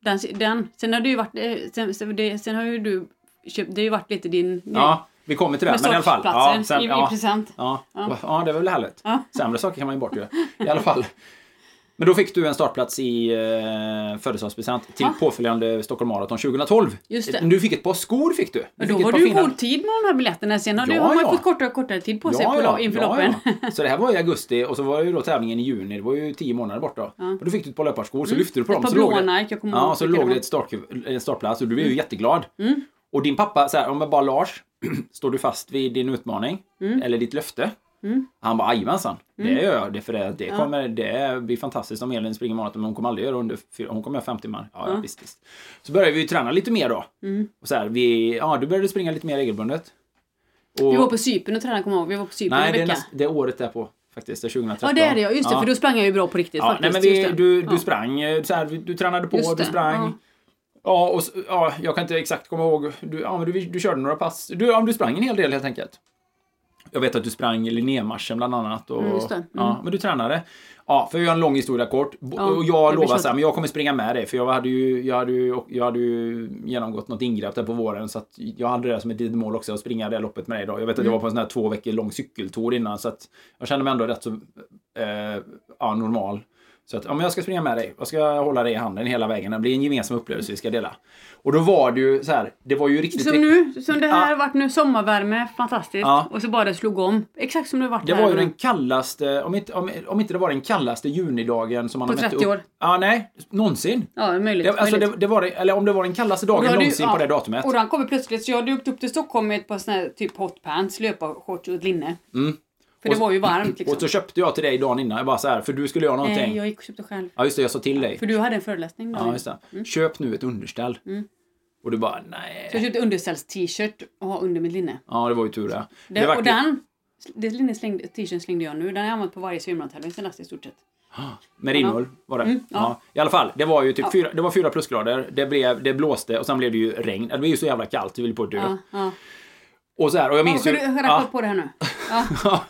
S2: Sen har det ju varit... Sen har ju du köpt... Det har ju varit lite din...
S1: Ja, vi kommer till det. Men i alla fall.
S2: Ja, i present.
S1: Ja, det är väl härligt. Ja. Sämre saker kan man ju bort ju. I alla fall. Men då fick du en startplats i födelsedagspresent till påföljande Stockholm Marathon 2012.
S2: Just det.
S1: Du fick ett par skor fick du.
S2: Då var du i god tid med de här biljetterna. Sen har man fått kortare och kortare tid på sig inför loppen.
S1: Så det här var i augusti och så var ju då tävlingen i juni. Det var ju 10 månader bort då. Ja. Och då fick du ett par löparskor så lyfte du på dem.
S2: Så låg det,
S1: så låg det en startplats och du blev ju jätteglad. Och din pappa, så här, om jag bara Lars, står du fast vid din utmaning eller ditt löfte? Han bara, ajamensan, det gör jag. Det blir fantastiskt om Elin springer maraton, men hon kommer aldrig göra hon kommer göra 50 man. Ja, visst. Så började vi träna lite mer då. Och så här, du började springa lite mer regelbundet. Och,
S2: vi var på Cypern och tränade, kommer ihåg. Vi var på Cypern en vecka.
S1: Det är året därpå. Faktiskt, det är 2013.
S2: Ja, det är det. Just det, för då sprang jag ju bra på riktigt faktiskt.
S1: Nej, men du sprang, så här, du tränade på, du sprang. Jag kan inte exakt komma ihåg. Du körde några pass. Du sprang en hel del helt enkelt. Jag vet att du sprang Linnémarschen bland annat. Ja, men du tränade. Ja, för att göra en lång historia kort. Och jag lovade så här, men jag kommer springa med dig. För jag hade ju genomgått något ingrepp där på våren. Så att jag hade det som ett litet mål också, att springa det loppet med dig då. Jag vet att jag var på en sån här 2 veckor lång cykeltour innan. Så att jag kände mig ändå rätt så normal. Så att, jag ska springa med dig. Jag ska hålla dig i handen hela vägen. Det blir en gemensam upplevelse vi ska dela. Och då var det ju så här, det var ju riktigt...
S2: Som det här har varit nu, sommarvärme, fantastiskt. Ja. Och så bara det slog om. Exakt som det varit
S1: här. Det var ju den kallaste, om inte det var den kallaste junidagen som man har mätt upp. På 30 år? Ja, nej, någonsin.
S2: Ja, möjligt.
S1: Eller om det var den kallaste dagen någonsin på det datumet.
S2: Och han kom plötsligt, så jag hade åkt upp till Stockholm med ett par såna här typ hotpants, löparshorts och ett linne. För det var ju varmt liksom.
S1: Och så köpte jag till dig dagen innan. Jag bara så här, för du skulle göra någonting.
S2: Nej, jag gick och köpte själv.
S1: Ja, just det, jag sa till dig.
S2: För du hade en föreläsning då.
S1: Ja, just det. Köp nu ett underställ. Och du bara, nej.
S2: Så jag köpte underställs-t-shirt och ha under mitt linne.
S1: Ja, det var ju tur det.
S2: Det linne t-shirt slängde jag nu. Den har jag använt på varje swimrun-tävling sen i stort sett.
S1: Med innehåll var det. Ja. I alla fall, det var ju typ 4 plusgrader. Det blåste och sen blev det ju regn. Det blev ju så jävla kallt, vi ville på att dö. Och så här, och jag minns ju...
S2: Ska du räkna på det här nu? Ja.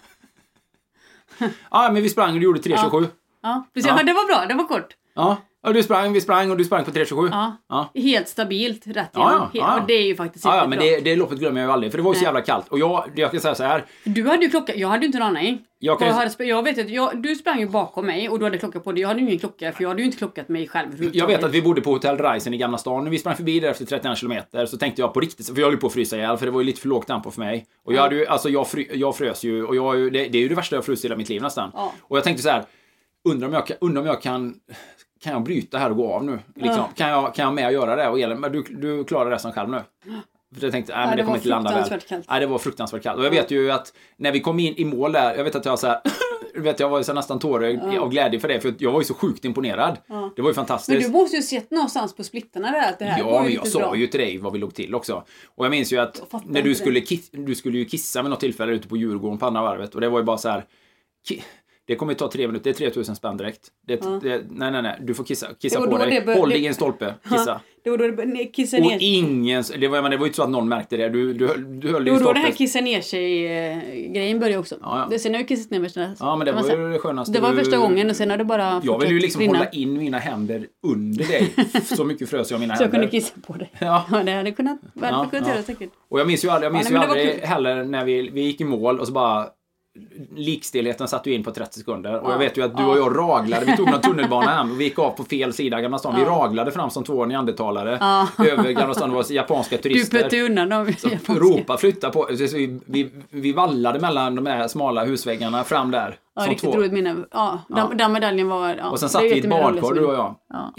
S1: Ja, men vi sprang och du gjorde 3.27.
S2: Ja, precis. Ja, det var bra, det var kort.
S1: Ja, och vi sprang och du sprang på 3.27.
S2: Ja. Helt stabilt, rätt igenom. Ja. Och det är ju faktiskt
S1: ja, men det loppet glömmer jag ju aldrig, för det var ju så jävla kallt. Och jag kan säga så här.
S2: Du hade ju klocka, jag hade ju inte någon aning. Jag vet att du sprang ju bakom mig och du hade klocka på dig. Jag hade ju ingen klocka, för jag hade ju inte klockat mig själv.
S1: Jag vet att vi bodde på Hotell Reisen i Gamla stan. När vi sprang förbi där efter 31 kilometer så tänkte jag på riktigt, för jag höll på att frysa ihjäl, för det var ju lite för lågt tempo för mig. Och jag hade ju, alltså jag frös ju, och det är ju det värsta jag frös i hela mitt liv nästan. Ja. Och jag tänkte så här, undrar om jag kan jag bryta här och gå av nu? Liksom, kan jag med och göra det? Och Elin, men du klarar det som själv nu. För jag tänkte, men det kommer inte landa väl. Nej, det var fruktansvärt kallt. Och jag vet ju att när vi kom in i mål där, jag vet att jag så här, jag var ju så nästan tårögd av glädje för det, för jag var ju så sjukt imponerad. Det var ju fantastiskt.
S2: Men du måste ju sett någonstans på splittarna där att det här
S1: ja, men jag sa ju till dig vad vi låg till också. Och jag minns ju att när du skulle ju kissa med något tillfälle ute på Djurgården på andra varvet, och det var ju bara så här. Det kommer ta 3 minuter, det är 3000 spänn direkt. Nej, du får kissa på dig. Håll dig i en stolpe, kissa.
S2: Det var då det kissade ner.
S1: Och ingen, det var ju inte så att någon märkte det. Du höll dig i stolpe.
S2: Då det här kissa ner sig grejen började också.
S1: Ja.
S2: Sen har jag kissat ner mig.
S1: Ja, men det var ju det skönaste.
S2: Det var första gången och sen har det bara
S1: jag vill ju liksom hålla in mina händer under dig. Så mycket frös jag mina händer.
S2: Så jag kunde kissa på dig. Ja, det hade kunnat göra säkert.
S1: Och jag minns ju aldrig heller när vi gick i mål och så bara likstelheten satt ju in på 30 sekunder. Och jag vet ju att du och jag raglade. Vi tog någon tunnelbana hem och vi gick av på fel sida Gamla stan. Vi raglade fram som 2 neandertalare. Över Gamla stan, det var japanska turister.
S2: Du pötte undan dem.
S1: Ropa, flytta på. Vi vallade mellan de här smala husväggarna fram där.
S2: Ja, riktigt roligt minne. Den medaljen var... Ja,
S1: och sen satt vi i ett badkar, du och jag.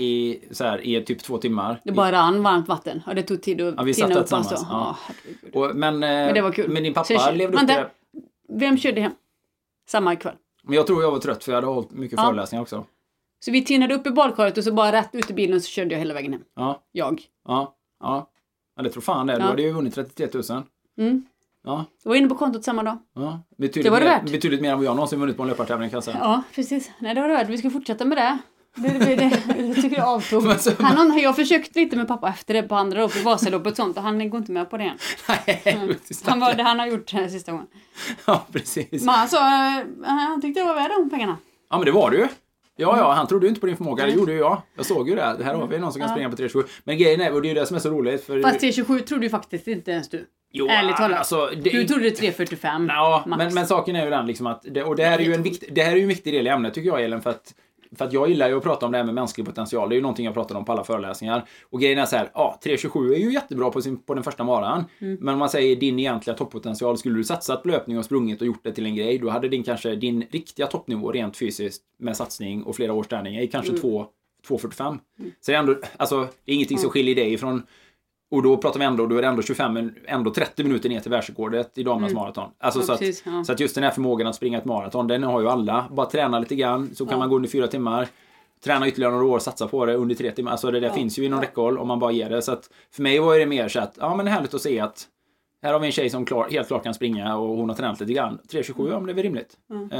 S1: I typ 2 timmar.
S2: Det bara rann varmt vatten. Och det tog tid att
S1: vi satt där tillsammans. Men det var kul. Men din pappa levde upp det.
S2: Vem körde hem? Samma kväll.
S1: Men jag tror jag var trött för jag hade hållit mycket föreläsningar också.
S2: Så vi tinade upp i badkaret och så bara rätt ut i bilen så körde jag hela vägen hem. Ja. Jag.
S1: Ja, det tror fan det. Du hade ju vunnit 33 000. Ja.
S2: Jag var inne på kontot samma dag.
S1: Ja. Betydligt mer än vad jag någonsin vunnit på en löpartävling kan jag säga.
S2: Ja, precis. Nej, det var det värt. Vi ska fortsätta med det. Jag tycker det avtog. Jag försökt lite med pappa efter det på andra lopp, i Vasaloppet och sånt, och han går inte med på det än. Nej, han har gjort det sista gången.
S1: Ja, precis.
S2: Men alltså, han tyckte jag var värd de pengarna.
S1: Ja, men det var det ju. Ja, han trodde ju inte på din förmåga. Det gjorde ju jag. Jag såg ju det. Det här har vi någon som kan springa på 3.27. Men grejen är, och det är ju det som är så roligt. För...
S2: Fast 3.27 trodde ju faktiskt inte ens du.
S1: Jo,
S2: ärligt talat.
S1: Alltså,
S2: Du trodde 3.45.
S1: Ja,
S2: max.
S1: men saken är ju den liksom att... Och det här är ju en viktig del i ämnet tycker jag, Elin, för att jag gillar ju att prata om det här med mänsklig potential. Det är ju någonting jag pratar om på alla föreläsningar. Och grejen är så här, 3.27 är ju jättebra på den första maran. Men om man säger din egentliga toppotential, skulle du satsat på löpning och sprungit och gjort det till en grej, då hade din riktiga toppnivå rent fysiskt med satsning och flera års träning är kanske 2.45. Så det är ändå, alltså det är ingenting som skiljer dig ifrån. Och då pratar vi då är det ändå 30 minuter ner till världsrekordet i damernas maraton. Alltså så att just den här förmågan att springa ett maraton, den har ju alla. Bara träna lite grann, så kan man gå under 4 timmar. Träna ytterligare några år, satsa på det under 3 timmar. Alltså det där finns ju inom räckhåll om man bara ger det. Så att för mig var det mer så att, men härligt att se att här har vi en tjej som helt klart kan springa och hon har tränat lite grann. 3.27, men det är väl rimligt.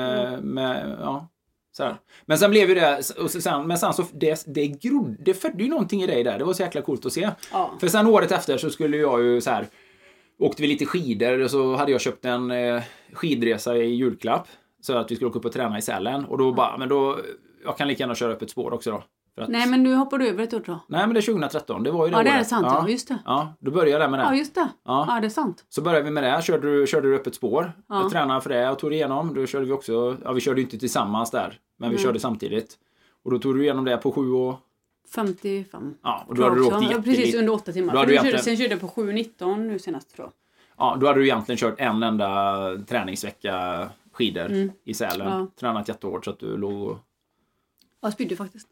S1: Så här. Men sen blev ju det så det födde ju någonting i dig där. Det var så jäkla coolt att se. För sen året efter så skulle jag ju så här, åkte vi lite skidor och så hade jag köpt en skidresa i julklapp så att vi skulle åka upp och träna i Sälen och då jag kan lika gärna köra upp ett spår också då.
S2: Nej, men nu hoppar du över ett år då.
S1: Nej, men det är 2013. Det var ju det
S2: året.
S1: året.
S2: Det är sant. Ja, just det.
S1: Ja, då började jag med det.
S2: Ja, just det. Ja, det är sant.
S1: Så började vi med det. Körde du upp ett spår. Jag tränade för det och tog det igenom. Då körde vi också... Ja, vi körde ju inte tillsammans där. Men vi körde samtidigt. Och då tog du igenom det på
S2: 7:55.
S1: Ja, och då hade du åkt
S2: precis under 8 timmar. Sen körde jag på 7:19 nu senast tror jag.
S1: Ja, då hade du egentligen kört en enda träningsvecka skidor i Sälen. Ja. Tränat jättehårt så att du låg och...
S2: Jag spydde faktiskt.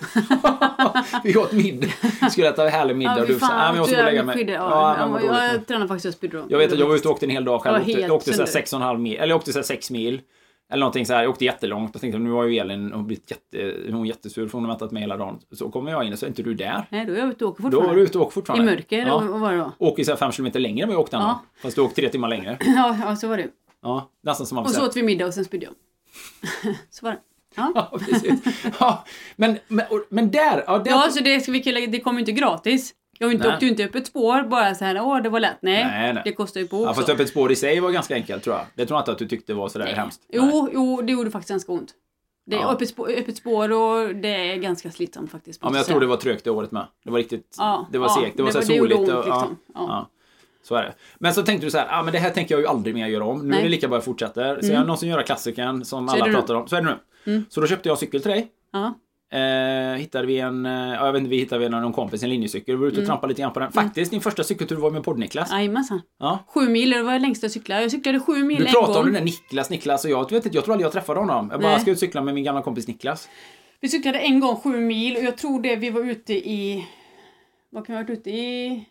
S1: Vi åt middag. Skulle äta härlig middag.
S2: Ja,
S1: du sa, men jag skulle lägga mig.
S2: Jag tränade faktiskt och spydde då.
S1: Jag vet att jag var ute och åkte en hel dag själv. Jag åkte så 6,5 mil. Eller jag åkte så 6 mil. Eller någonting så här. Jag åkte jättelångt. Jag tänkte nu var ju Elin hon är jättesur för hon har väntat med hela dagen. Så kommer jag in och så är inte du där.
S2: Nej, då är jag ute och åker fortfarande.
S1: Då var du ute och åker fortfarande.
S2: I mörker, vad var det då?
S1: Åker så här 5 kilometer längre än vad jag åkte ändå. Fast du åkte 3 timmar längre.
S2: Ja, så var det.
S1: Ja, nästan som man
S2: och så åt vi middag och sen spydde jag. Så var det.
S1: Ja, precis. Ja, men där...
S2: Ja, så det kommer inte gratis. Jag åkte ju inte upp ett spår bara så här, det var lätt. Nej. Det kostar ju på också.
S1: Ja, fast upp ett spår i sig var ganska enkelt tror jag. Det tror jag inte att du tyckte var sådär hemskt.
S2: Jo, det gjorde faktiskt ganska ont. Det är öppet spår och det är ganska slitsamt faktiskt.
S1: Ja, men jag tror det var trögt det året med. Det var riktigt, det var segt. Det var så soligt.
S2: Ont, liksom.
S1: Ja. Så är det. Men så tänkte du så här, men det här tänker jag ju aldrig mer göra om. Nu är det lika bra jag fortsätter. Så jag någonsin göra klassikern som alla pratar om. Så är det nu. Så då köpte jag en cykel till dig. Hittade vi vi hittade någon kompis, en linjecykel. Vi var ute och trampade lite grann på den. Faktiskt, din första cykeltur var med podd-Niklas.
S2: Jajamensan. 7 mil, det var längsta cykla. Jag cyklade 7 mil en gång.
S1: Du pratade om den där Niklas och jag tror aldrig jag träffade honom. Jag bara ska ut cykla med min gamla kompis Niklas.
S2: Vi cyklade en gång 7 mil och jag tror vi var ute i... Vad kan vi ha varit ute i?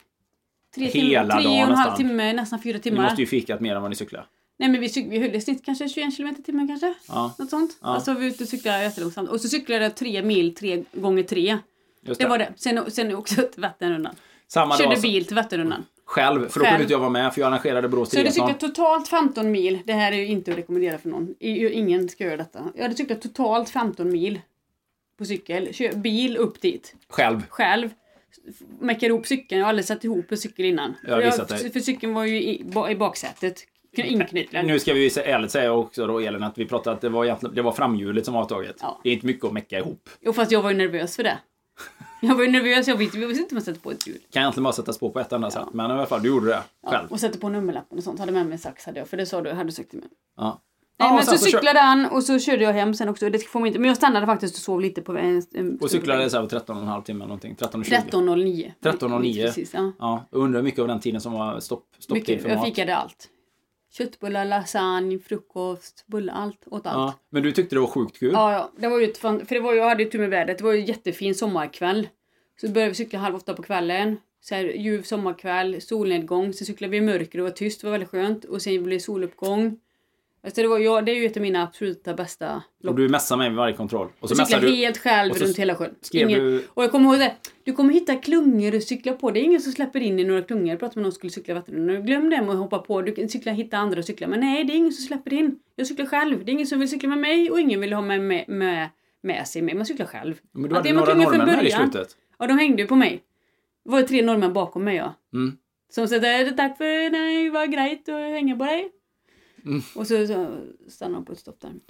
S2: 3,5 timmar, nästan 4 timmar.
S1: Ni måste ju fikat mer än vad ni cyklade.
S2: Nej, men vi höll i snitt kanske 21 km timmen kanske. Något sånt. Alltså vi ute och cyklade jättelångsamt. Och så cyklade jag 3 mil 3 gånger 3. Det var det. Sen också till Vätternrundan. Körde bil till Vätternrundan.
S1: Själv, för då kunde inte jag vara med för jag arrangerade Borås Triathlon.
S2: Så jag hade cyklat totalt 15 mil. Det här är ju inte att rekommendera för någon. Ingen ska göra detta. Jag hade cyklat totalt 15 mil på cykel. Kör bil upp dit. Själv. Mäckade ihop cykeln. Jag har aldrig satt ihop en cykel innan. För cykeln var ju i baksätet.
S1: Nu ska vi ärligt säga också då, Elin, att vi pratade att det var framhjulet som var avtaget. Det är inte mycket att mäcka ihop.
S2: Jo, fast jag var ju nervös för det. Jag visste inte om man sätter på ett hjul.
S1: Kan egentligen bara sätta på ett enda sätt. Men i alla fall, du gjorde det själv.
S2: Och sätter på nummerlappen och sånt. Hade med mig en sax, för det sa du, hade du sagt till mig.
S1: Ja.
S2: Nej, men så cyklade han och så körde jag hem sen också. Det får man inte, men jag stannade faktiskt och sov lite på
S1: och cyklade så här 13,5 timmar någonting.
S2: 13:09.
S1: 13:09.
S2: Precis, ja.
S1: Jag undrar mycket av den tiden som var stopptid för mat.
S2: Jag fikade allt. Köttbullar, lasagne, frukost, bullar, allt. Åt allt.
S1: Ja, men du tyckte det var sjukt kul?
S2: Ja. Det var ju jag hade ju tur med vädret. Det var ju en jättefin sommarkväll. Så började vi cykla 7:30 på kvällen. Så här, ljuv sommarkväll, solnedgång. Så cyklade vi i mörker och var tyst. Det var väldigt skönt. Och sen blev det soluppgång. Alltså det är ju ett av mina absoluta bästa lopp.
S1: Och du messar mig vid varje kontroll. Och så
S2: cyklar
S1: du
S2: helt själv runt hela sjön.
S1: Du...
S2: Och jag kommer ihåg det. Du kommer hitta klungor och cykla på. Det är ingen som släpper in i några klungor. Jag pratade med någon som skulle cykla vatten. Glöm det med att hoppa på. Du kan hitta andra och cykla. Men nej, det är ingen som släpper in. Jag cyklar själv. Det är ingen som vill cykla med mig. Och ingen vill ha med sig med. Man cyklar själv.
S1: Men du hade några norrmän här i slutet.
S2: Ja, de hängde ju på mig. Det var 3 norrmän bakom mig, ja. Som sa, tack för det var grejt att hänga på dig. Och så stannade de på ett stopp där. Ja.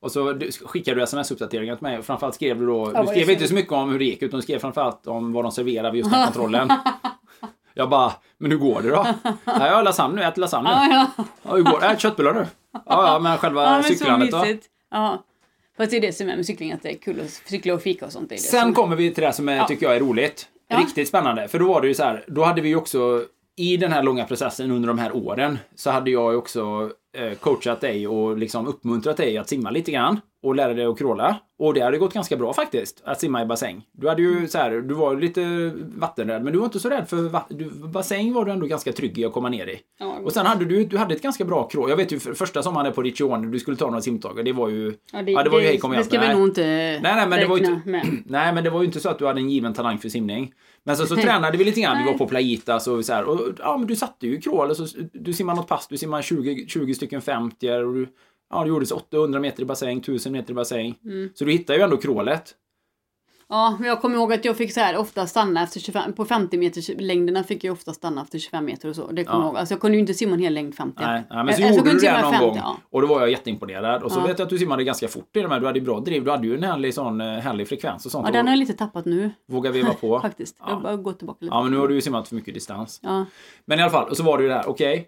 S1: Och så skickade du sms-uppdateringar till mig. Och framförallt skrev du då... Du skrev inte så mycket om hur det gick, utan du skrev framförallt om vad de serverar vid just den kontrollen. Jag bara, men hur går det då? Ja, jag har lasagne nu, jag äter lasagne. Ja, hur går det? Köttbullar nu. Ja, men själva cyklandet då.
S2: Ja. Fast det är det som är med cykling, att det är kul att cykla och fika och sånt. Det
S1: Sen kommer vi till det som tycker jag är roligt. Ja. Riktigt spännande. För då var det ju så här, då hade vi ju också i den här långa processen under de här åren så hade jag ju också coachat dig och liksom uppmuntrat dig att simma lite grann och lära dig att crawla. Och det hade gått ganska bra faktiskt, att simma i bassäng. Du hade ju så här, du var lite vattenrädd, men du var inte så rädd för bassäng var du ändå ganska trygg i att komma ner i. Ja, och sen hade du hade ett ganska bra crawl. Jag vet ju första sommaren på Richione, du skulle ta några simtag, det var ju det var ju hej kom igen.
S2: Det ska vi nog inte
S1: men det var ju inte nej, men det var ju inte så att du hade en given talang för simning. Men så tränade vi lite grann, vi var på Playitas och så här, och men du satte ju crawl, och så du simmade något pass, du simmade 20 stycken 50 och du gjorde så 800 meter i bassäng, 1000 meter i bassäng. Så du hittade ju ändå crawlet.
S2: Ja, men jag kommer ihåg att jag fick så här ofta stanna efter 25, på 50 meters längderna fick jag ofta stanna efter 25 meter och så. Det kommer jag ihåg. Alltså jag kunde ju inte simma en hel längd 50.
S1: Nej, men så gjorde du det någon gång. Ja. Och då var jag jätteimponerad. Och så vet jag att du simmade ganska fort i de här. Du hade ju bra driv. Du hade ju en härlig frekvens och sånt.
S2: Ja, den har jag lite tappat nu.
S1: Vågar vi vara på.
S2: Faktiskt. Jag har bara gått tillbaka lite.
S1: Ja, men nu har du ju simmat för mycket distans. Ja. Men i alla fall, och så var det ju där. Okej.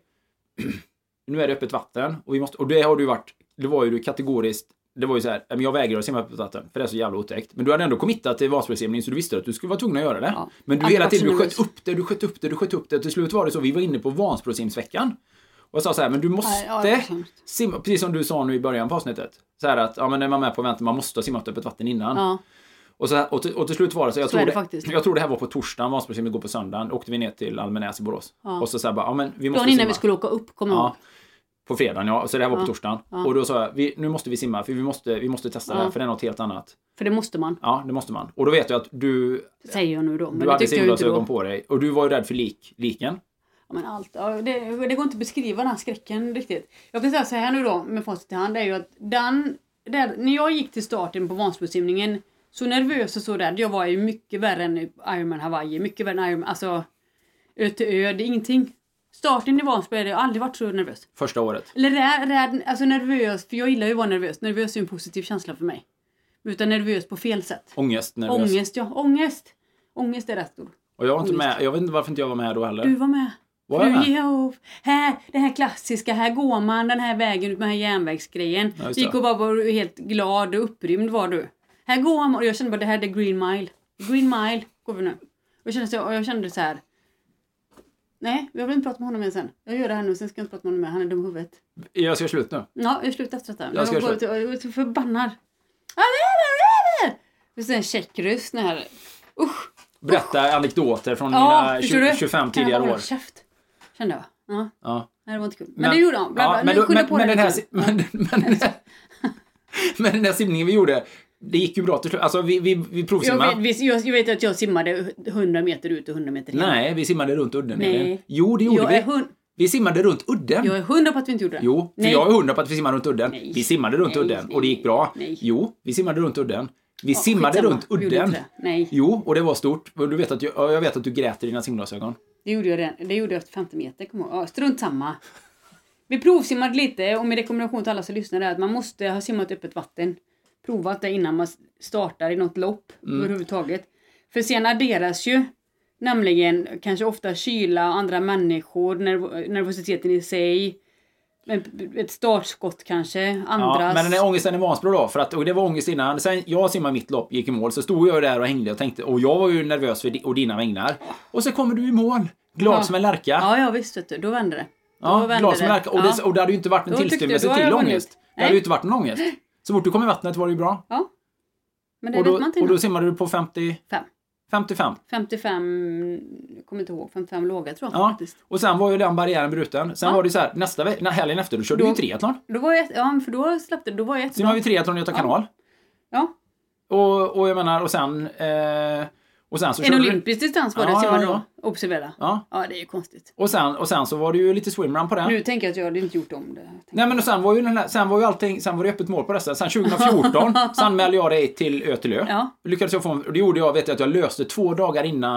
S1: Nu är det öppet vatten. Och det har du varit. Det var ju du kategoriskt. Det var ju så här, men jag vägrar att simma på vatten för det är så jävla otäckt. Men du hade ändå committat till Vansbrosimning så du visste att du skulle vara tvungen att göra det. Ja. Men du hela tiden, du sköt upp det. Till slut var det så, vi var inne på Vansbrosimsveckan. Och jag sa så här, men du måste simma, precis som du sa nu i början på avsnittet. Så här att, när man är med på event, man måste simma öppet vatten innan. Ja. Och till slut var det så, jag tror det här var på torsdagen, Vansbrosimning går på söndagen. Åkte vi ner till Almenäs i Borås. Ja. Och så här bara, men vi måste simma.
S2: Innan vi skulle åka upp, kommer ihåg.
S1: På fredagen, så det här var på torsdagen. Och då sa jag, nu måste vi simma, för vi måste testa det här, för det är något helt annat.
S2: För det måste man.
S1: Ja, det måste man. Och då vet jag att du...
S2: Säger jag nu då. Men
S1: du hade simglasögon på dig. Och du var ju rädd för liken.
S2: Ja, men allt. Ja, det går inte att beskriva den här skräcken riktigt. Jag kan säga så här nu då, med facit i hand, det är ju att när jag gick till starten på Vansbrosimningen, så nervös och så rädd. Jag var ju mycket värre än Ironman Hawaii. Mycket värre än Ironman, alltså ö till ö, det är ingenting. Starten i Vansbro har jag aldrig varit så nervös.
S1: Första året?
S2: Eller rädd, alltså nervös. För jag gillar ju att vara nervös. Nervös är en positiv känsla för mig. Utan nervös på fel sätt.
S1: Ångest, nervös.
S2: Ångest, ja. Ångest är rätt stor.
S1: Och jag var inte med. Jag vet inte varför inte jag var med då heller.
S2: Du var med. Det här klassiska. Här går man den här vägen ut med den här järnvägsgrejen. Ja, gick och bara var helt glad och upprymd var du. Här går man. Och jag kände bara, det här är Green Mile. Green Mile går vi nu. Och jag kände så här. Nej, jag vill inte prata med honom mer sen. Jag gör det här nu, sen ska jag inte prata med honom mer. Han är dum i huvudet.
S1: Jag ska sluta nu.
S2: Ja, jag slutar efter detta. Jag är så förbannad. Det är en checkröst här. Usch.
S1: Berätta anekdoter från mina 25 tidigare år.
S2: Käft, kände jag. Ja. Nej, det var inte kul. Men det gjorde han.
S1: Men den här simningen vi gjorde, det gick ju bra till slut. Alltså vi provsimmade.
S2: Jag vet att jag simmade 100 meter ut och 100 meter in.
S1: Nej, vi simmade runt udden. Nej. Jo, det gjorde vi. Vi simmade runt udden.
S2: Jag är 100 på att vi inte gjorde det.
S1: Jo, för jag är 100 på att vi simmade runt udden. Nej. Vi simmade runt udden och det gick bra. Nej. Jo, vi simmade runt udden. Vi simmade runt udden.
S2: Nej.
S1: Jo, och det var stort. Du vet att jag vet att du grät i dina simglasögon.
S2: Det gjorde jag efter 50 meter. Strunt samma. Vi provsimmade lite, och med rekommendation till alla som lyssnar är att man måste ha simmat öppet vatten. Provat det innan man startar i något lopp överhuvudtaget. För sen adderas ju nämligen kanske ofta kyla, andra människor, nervositeten i sig, ett startskott kanske, andras.
S1: Ja, men den är ångesten i Vansbro då, för att, och det var ångest innan. Sen jag simmade mitt lopp, gick i mål, så stod jag där och hängde och tänkte, och jag var ju nervös för dina vägnar. Och så kommer du i mål, glad som en lärka.
S2: Ja, visst vet du, då vände det.
S1: Glad som en lärka, och det hade ju inte varit en tillstymmelse till ångest. Det hade ju inte varit någon ångest. Så fort du kom i vattnet var det ju bra. Ja. Men det vet man inte. Och då simmade du på 55. 55,
S2: kommer inte ihåg, 55 låga tror jag faktiskt.
S1: Och sen var ju den barriären bruten. Sen var det så här, nästa helgen efter, då körde du ju triathlon.
S2: Då var jag, för då släppte det, då var jag
S1: sen har vi triathlon i Göta kanal.
S2: Ja.
S1: Och jag menar, och sen så
S2: en olympisk distans var det som man då observera. Ja, det är ju konstigt.
S1: Och sen så var det ju lite swimrun på den.
S2: Nu tänker jag att jag hade inte gjort om det.
S1: Nej, men sen var ju allting, sen var det öppet mål på dessa. Sen 2014 så anmälde jag dig till Ö till Ö. Ja. Lyckades jag få, och det gjorde jag, vet jag, att jag löste 2 dagar innan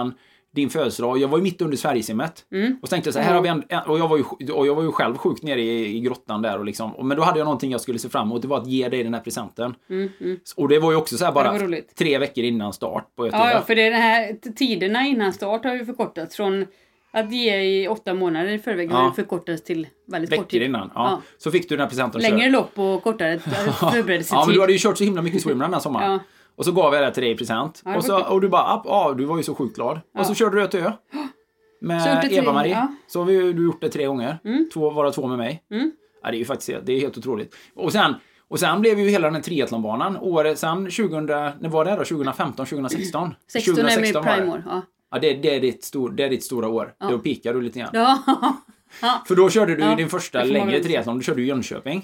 S1: din födelsedag. Jag var ju mitt under Sverigesimmet. Och så tänkte jag så här har vi och jag var ju själv sjuk nere i grottan där och liksom, men då hade jag någonting jag skulle se fram emot, det var att ge dig den här presenten. Och det var ju också så här bara 3 veckor innan start på ÖTÖ.
S2: Ja, för det är den här tiderna innan start har ju förkortats från att ge i 8 månader i förväg har förkortats till väldigt kort tid.
S1: Veckor innan, ja. Så fick du den här presenten.
S2: Längre lopp och kortare förberedelsetid.
S1: Ja, men du hade ju kört så himla mycket swimrun den här sommaren.
S2: Ja.
S1: Och så gav jag det till dig i present. Och du bara, du var ju så sjukt glad. Och så körde du ÖTÖ. Med Eva-Marie. Ja. Så har du gjort det 3 gånger. 2 med mig. Ja, det är ju faktiskt det är helt otroligt. Och sen blev ju hela den här triathlonbanan året sen 2015, 2016.
S2: 16 är med Prime-år.
S1: Ja, det är ditt stora år. Då pikar du lite grann.
S2: Ja.
S1: För då körde du din första längre triathlon. Du körde i Jönköping.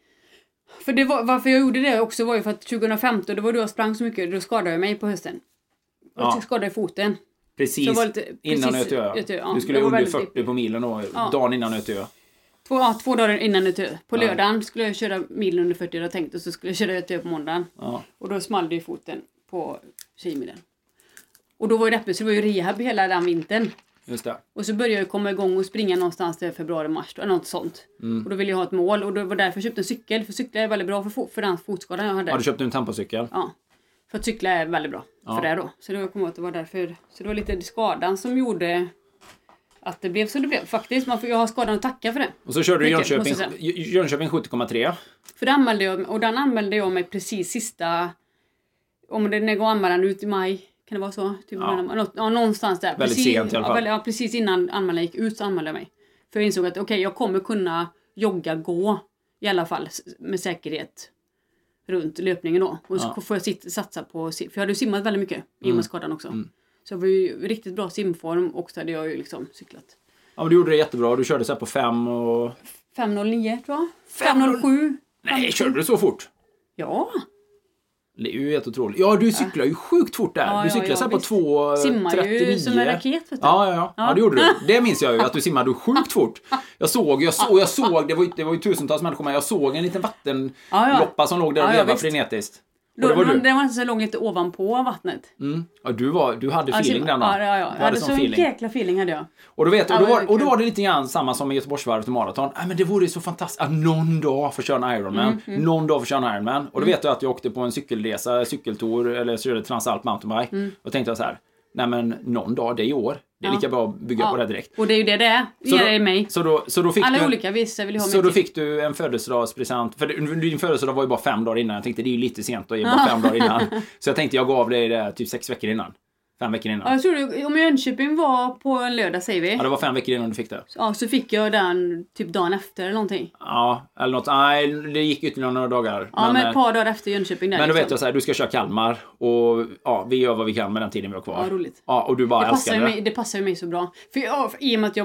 S2: För varför jag gjorde det också var ju för att 2015, då var du och sprang så mycket, då skadade jag mig på hösten. Jag skadade foten.
S1: Precis, innan ÖTÖ. Du skulle under 40 på milen då, dagen innan ÖTÖ.
S2: 2 dagar innan ÖTÖ. På lördagen skulle jag köra milen under 40, jag tänkt, och så skulle jag köra ÖTÖ på måndagen. Och då small det i foten på tjejmilen. Och då var det så det var ju rehab hela den vintern.
S1: Just det.
S2: Och så började jag komma igång och springa någonstans till februari-mars eller något sånt. Och då ville jag ha ett mål och då var därför jag köpte en cykel. För cykla är väldigt bra för den fotskadan jag hade.
S1: Ja, du köpte en tempocykel.
S2: Ja. För att cykla är väldigt bra för det då. Så då kom jag att det var därför. Så det var lite skadan som gjorde att det blev så det blev. Faktiskt, jag har skadan att tacka för det.
S1: Och så körde du Jönköping 70,3.
S2: För den anmälde jag mig precis sista, om det går anmälan ut i maj. Kan det vara så? Typ någonstans där.
S1: Väldigt sent i alla fall.
S2: Precis innan anmälan gick ut så anmälde jag mig. För jag insåg att jag kommer kunna gå i alla fall med säkerhet runt löpningen då. Och så får jag satsa på, för jag hade simmat väldigt mycket i och med skadan också. Så jag var ju riktigt bra simform och så hade jag ju liksom cyklat.
S1: Ja, men du gjorde det jättebra. Du körde så här på 5 och...
S2: 5.09 tror jag. 5.07.
S1: Nej, körde du så fort?
S2: Ja.
S1: Det är ju helt otroligt. Ja, du cyklar ju sjukt fort där. Du cyklar så här på 2.39.
S2: Simmar ju som en raket, vet du.
S1: Ja, det gjorde du. Det minns jag ju, att du simmade sjukt fort. Jag såg, det var ju tusentals människor med. Jag såg en liten vattenloppa som låg där och levde frenetiskt.
S2: Den var så lång lite ovanpå vattnet.
S1: Ja, du hade feeling den då.
S2: Ja. Jag hade så jäkla feeling hade jag.
S1: Och då då var det lite grann samma som med Göteborgsvarvet och maraton. Men det vore så fantastiskt att någon dag få köra en Ironman. Någon dag få köra en Ironman. Och då vet jag att jag åkte på en cykeltour eller körde Transalp mountainbike. Och tänkte jag så här, nej men någon dag, det är i år. Det är lika bra att bygga på det direkt.
S2: Och det är ju det är. Det är mig.
S1: Så då fick
S2: alla olika vissa vill ha
S1: så då fick du en födelsedagspresent. För din födelsedag var ju bara 5 dagar innan. Jag tänkte det är ju lite sent att ge bara 5 dagar innan. Så jag tänkte jag gav dig det typ 6 veckor innan. 5 veckor innan.
S2: Ja, jag tror om Jönköping var på en lördag säger vi.
S1: Ja, det var 5 veckor innan du fick det.
S2: Ja, så fick jag den typ dagen efter eller någonting.
S1: Ja, eller något. Nej, det gick ytterligare några dagar.
S2: Ja, men ett par dagar efter Jönköping där.
S1: Men då vet jag så här, du ska köra Kalmar och vi gör vad vi kan med den tiden vi har kvar.
S2: Ja, roligt.
S1: Ja, och du bara älskar det.
S2: Det passar ju mig så bra. För i och med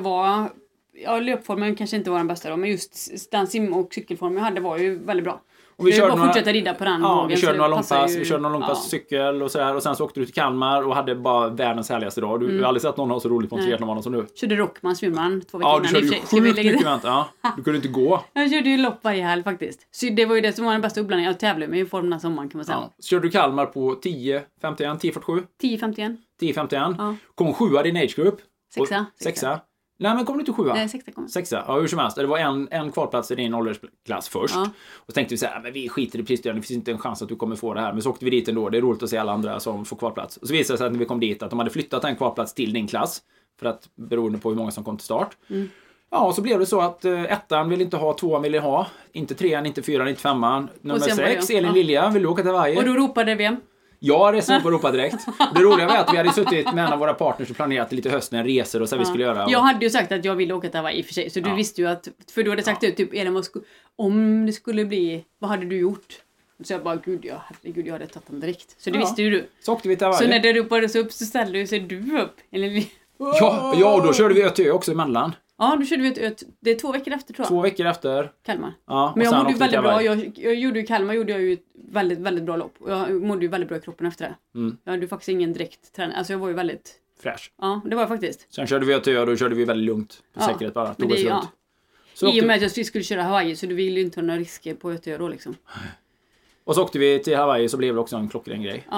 S2: att löpformen kanske inte var den bästa då, men just den sim- och cykelformen jag hade var ju väldigt bra.
S1: Och vi körde
S2: bara fortsätta rida på den vågen.
S1: Vi körde några långpass cykel och så här. Och sen så åkte du till Kalmar och hade bara världens härligaste dag. Du har aldrig sett någon ha så roligt på en triathlonbana som du.
S2: Körde Rockman swimrun 2 veckor
S1: innan. Ja, du körde ju sjukt mycket event. Ja, du kunde inte gå.
S2: Jag körde ju lopp varje helg faktiskt. Så det var ju det som var den bästa uppblandningen. Jag tävlade med i form den sommaren kan man säga.
S1: Ja. Så körde du Kalmar på 10.51, 10.47?
S2: 10.51.
S1: 10.51. Ja. Kom 7 din age group.
S2: 6.
S1: Nej, men kom du inte 7?
S2: Nej, 6 kom.
S1: 6, ja, hur som helst. Det var en kvalplats i din åldersklass först. Ja. Och så tänkte vi så här, men vi skiter i precis det. Det finns inte en chans att du kommer få det här. Men så åkte vi dit ändå. Det är roligt att se alla andra som får kvalplats. Och så visade det sig att när vi kom dit att de hade flyttat en kvalplats till din klass. För att beroende på hur många som kom till start. Ja, och så blev det så att 1:an ville inte ha, 2:an ville ha. Inte 3:an, inte 4:an, inte 5:an. Nummer 6, Elin Lilja, vill du åka till Hawaii?
S2: Och då ropade vi.
S1: Jag reste upp och ropade direkt. Det roliga var att vi hade suttit med en av våra partners och planerat lite hösten resor och så vi skulle göra.
S2: Jag hade ju sagt att jag ville åka till Hawaii i och för sig. Så du visste ju att, för du hade sagt ut typ, Elin, om det skulle bli, vad hade du gjort? Så jag bara, herregud, jag hade tagit dem direkt. Så det visste ju du.
S1: Så åkte vi till Hawaii.
S2: Så när det ropades upp så ställde sig du upp. Eller...
S1: Ja, och då körde vi ÖTÖ också emellan.
S2: Ja, då körde vi det är 2 veckor efter tror jag.
S1: 2 veckor efter.
S2: Kalmar.
S1: Ja,
S2: men jag mådde ju väldigt bra. Jag gjorde ju Kalmar gjorde jag ju väldigt, väldigt bra lopp. Och jag mådde ju väldigt bra i kroppen efter det. Jag hade ju faktiskt ingen direkt träning. Alltså jag var ju väldigt...
S1: Fräsch.
S2: Ja, det var jag faktiskt.
S1: Sen körde vi ÖTÖ och då körde vi väldigt lugnt. På säkerhet bara. Tog oss lugnt.
S2: I och med att vi skulle köra Hawaii så du ville ju inte ha några risker på ÖTÖ då liksom.
S1: Och så åkte vi till Hawaii så blev det också en klockren grej.
S2: Ja.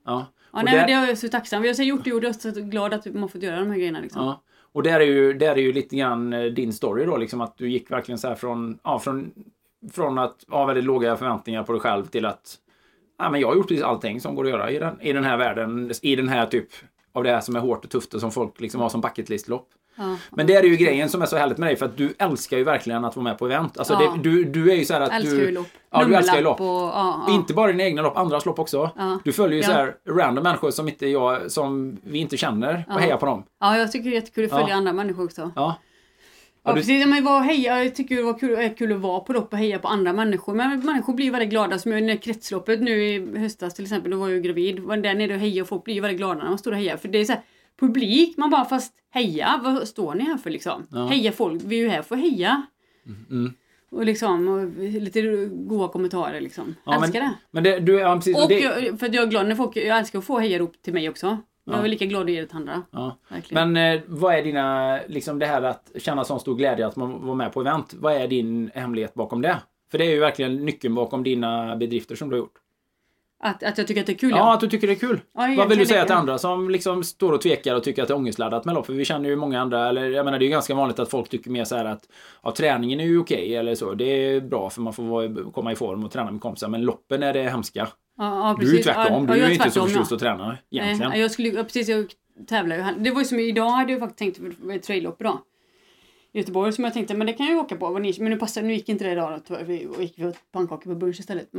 S1: Ja.
S2: Ja, nej, men det är jag så tacksam. Jag har gjort det och jag är så glad att man får göra de här grejerna liksom.
S1: Ja. Och där är ju lite grann din story då, liksom att du gick verkligen så här från att ha väldigt låga förväntningar på dig själv till att men jag har gjort precis allting som går att göra i den här världen, i den här typ av det här som är hårt och tufft och som folk liksom har som bucketlistlopp.
S2: Ja.
S1: Men det är ju grejen som är så härligt med dig, för att du älskar ju verkligen att vara med på event. Alltså du är ju så här att
S2: älskar ju lopp.
S1: Du älskar ju lopp.
S2: Och,
S1: inte bara dina egna lopp, andras lopp också. Ja. Du följer ju så här random människor som vi inte känner och hejar på dem.
S2: Ja, jag tycker det är jättekul att följa andra människor också.
S1: Ja.
S2: Ja, precis. Men jag tycker det var kul att vara på lopp och heja på andra människor. Men människor blir väldigt glada. Som jag i kretsloppet nu i höstas till exempel, då var jag ju gravid. Var där nere och heja och folk blir väldigt glada när man står och hejar. För det är så här, publik, man bara fast heja. Vad står ni här för liksom? Ja. Heja folk, vi är ju här för att heja. Mm. Och liksom, och lite goda kommentarer liksom. Ja, älskar det.
S1: Men det, du är precis.
S2: Och för jag är glad när folk, jag älskar att få hejarop till mig också. Jag är lika glad att ge det till andra. Ja.
S1: Men vad är dina, liksom det här att känna sån stor glädje att man var med på event. Vad är din hemlighet bakom det? För det är ju verkligen nyckeln bakom dina bedrifter som du har gjort.
S2: Att jag tycker att det är kul,
S1: ja. Ja, att du tycker det är kul.
S2: Ja,
S1: vad vill du säga till andra som liksom står och tvekar och tycker att det är ångestladdat med lopp? För vi känner ju många andra, eller jag menar det är ju ganska vanligt att folk tycker mer så här att träningen är ju okej, eller så. Det är bra för man får komma i form och träna med kompisar, men loppen är det hemska.
S2: Ja,
S1: precis. Du är tvärtom, du är inte så förtjust att träna egentligen.
S2: Nej, jag tävlar ju. Det var ju som idag hade jag faktiskt tänkt för ett trail-lopp idag. I Göteborg som jag tänkte, men det kan jag ju åka på. Men nu gick inte det idag. Vi gick åt pannkakor på bunch istället.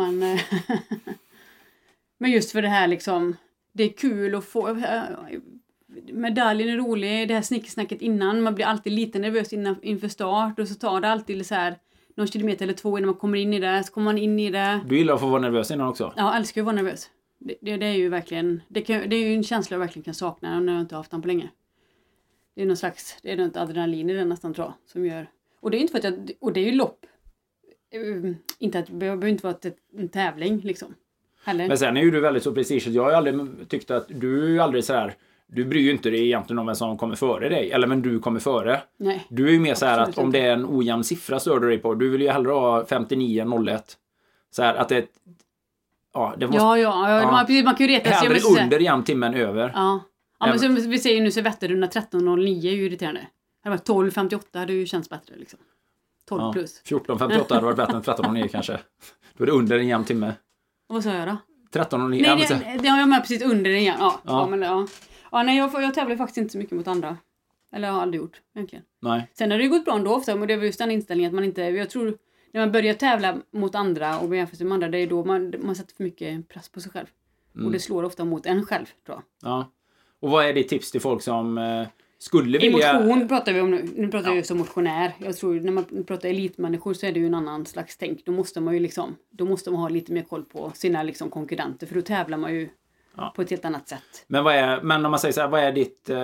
S2: Men just för det här liksom, det är kul att få, medaljen är rolig, det här snickesnacket innan, man blir alltid lite nervös inför start och så tar det alltid så här någon kilometer eller 2 innan man kommer in i det, så kommer man in i det. Du
S1: gillar att få vara nervös innan också?
S2: Ja, jag älskar att vara nervös. Det är ju verkligen, det är ju en känsla jag verkligen kan sakna när jag inte har haft den på länge. Det är någon slags, det är något adrenalin i den nästan tror jag, som gör, och det är inte för att och det är ju lopp, inte att det behöver inte vara en tävling liksom. Heller.
S1: Men sen är ju du väldigt så precis. Jag har ju aldrig tyckt att du är ju aldrig så här. Du bryr ju inte dig egentligen om vem som kommer före dig. Eller men du kommer före.
S2: Nej.
S1: Du är ju mer så här att om det är en ojämn siffra stör du dig på. Du vill ju hellre ha 59-01. Så här att det... Ja, det måste...
S2: Ja. Man kan ju reta sig.
S1: Hellre under jämn timmen över.
S2: Ja. Men som vi säger nu så Vätternrundan 13.09 är ju irriterande. Det hade varit 12.58 hade ju känts bättre liksom. 12 plus.
S1: 14.58 hade varit bättre än 13.09 kanske. Då är det under en jämn timme.
S2: Och vad sa jag då?
S1: 13.09.
S2: Nej, det har jag med precis under den igen. Nej, jag tävlar faktiskt inte så mycket mot andra. Eller jag har aldrig gjort, egentligen.
S1: Nej.
S2: Sen har det gått bra ändå ofta, men det är just den inställningen att man inte... Jag tror, när man börjar tävla mot andra och jämför sig med andra, det är då man sätter för mycket press på sig själv. Och det slår ofta mot en själv, tror jag.
S1: Ja. Och vad är ditt tips till folk som skulle vilja...
S2: Emotion pratar vi om nu. Nu pratar vi som motionär. Jag tror när man pratar elitmänniskor så är det ju en annan slags tänk. Då måste man ju liksom... Då måste man ha lite mer koll på sina liksom konkurrenter. För då tävlar man ju på ett helt annat sätt.
S1: Men om man säger så här, vad är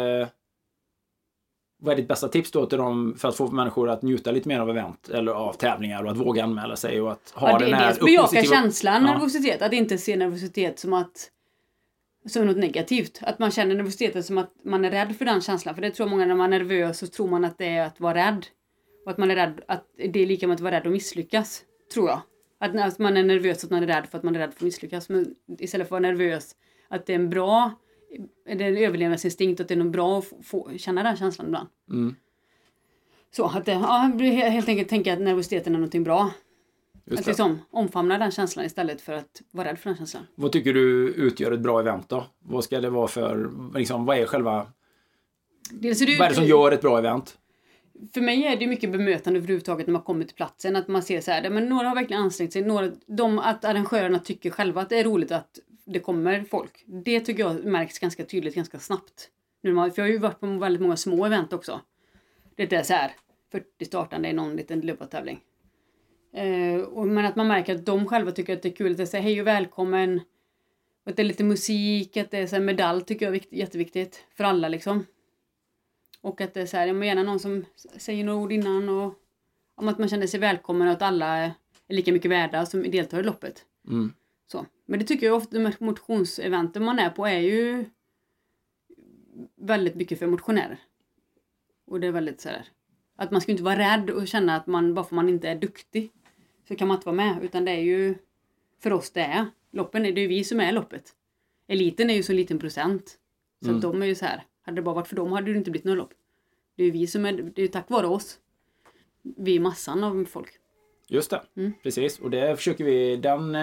S1: ditt bästa tips då till dem för att få människor att njuta lite mer av event eller av tävlingar och att våga anmäla sig och att ha den här
S2: bejaka känslan nervositet, att inte se nervositet som något negativt, att man känner nervositet som att man är rädd för den känslan, för det tror många när man är nervös så tror man att det är att vara rädd och att man är rädd att det är lika med att vara rädd att misslyckas, tror jag, att man är nervös att man är rädd för att man är rädd för att misslyckas, men istället för att vara nervös att det är det är en överlevnadsinstinkt att det är något bra att få känna den känslan ibland. Så att helt enkelt tänka att nervositeten är någonting bra. Att liksom omfamna den känslan istället för att vara rädd för den känslan.
S1: Vad tycker du utgör ett bra event då? Vad ska det vara för, liksom, vad är själva... vad är det som gör ett bra event?
S2: För mig är det mycket bemötande överhuvudtaget när man kommer till platsen. Att man ser så här, men några har verkligen ansträngt sig. Att arrangörerna tycker själva att det är roligt att det kommer folk. Det tycker jag märks ganska tydligt, ganska snabbt. För jag har ju varit på väldigt många små event också. Det är så här, 40 startande i någon liten löpartävling. Men att man märker att de själva tycker att det är kul att säga hej och välkommen. Och att det är lite musik, att det är så här medalj tycker jag är jätteviktigt för alla liksom. Och att det är så här, jag menar någon som säger några ord innan och om att man känner sig välkommen och att alla är lika mycket värda som deltar i loppet. Så. Men det tycker jag ofta de motionseventen man är på är ju väldigt mycket för motionärer. Och det är väldigt så här att man ska inte vara rädd och känna att man bara för man inte är duktig så kan man inte vara med, utan det är ju för oss det är loppen, det är ju vi som är loppet eliten är ju så liten procent. Så att de är ju så här. Hade det bara varit för dem hade det inte blivit något lopp. Det är ju vi som är, det är ju tack vare oss. Vi är massan av folk. Just
S1: det, precis. Och det försöker vi,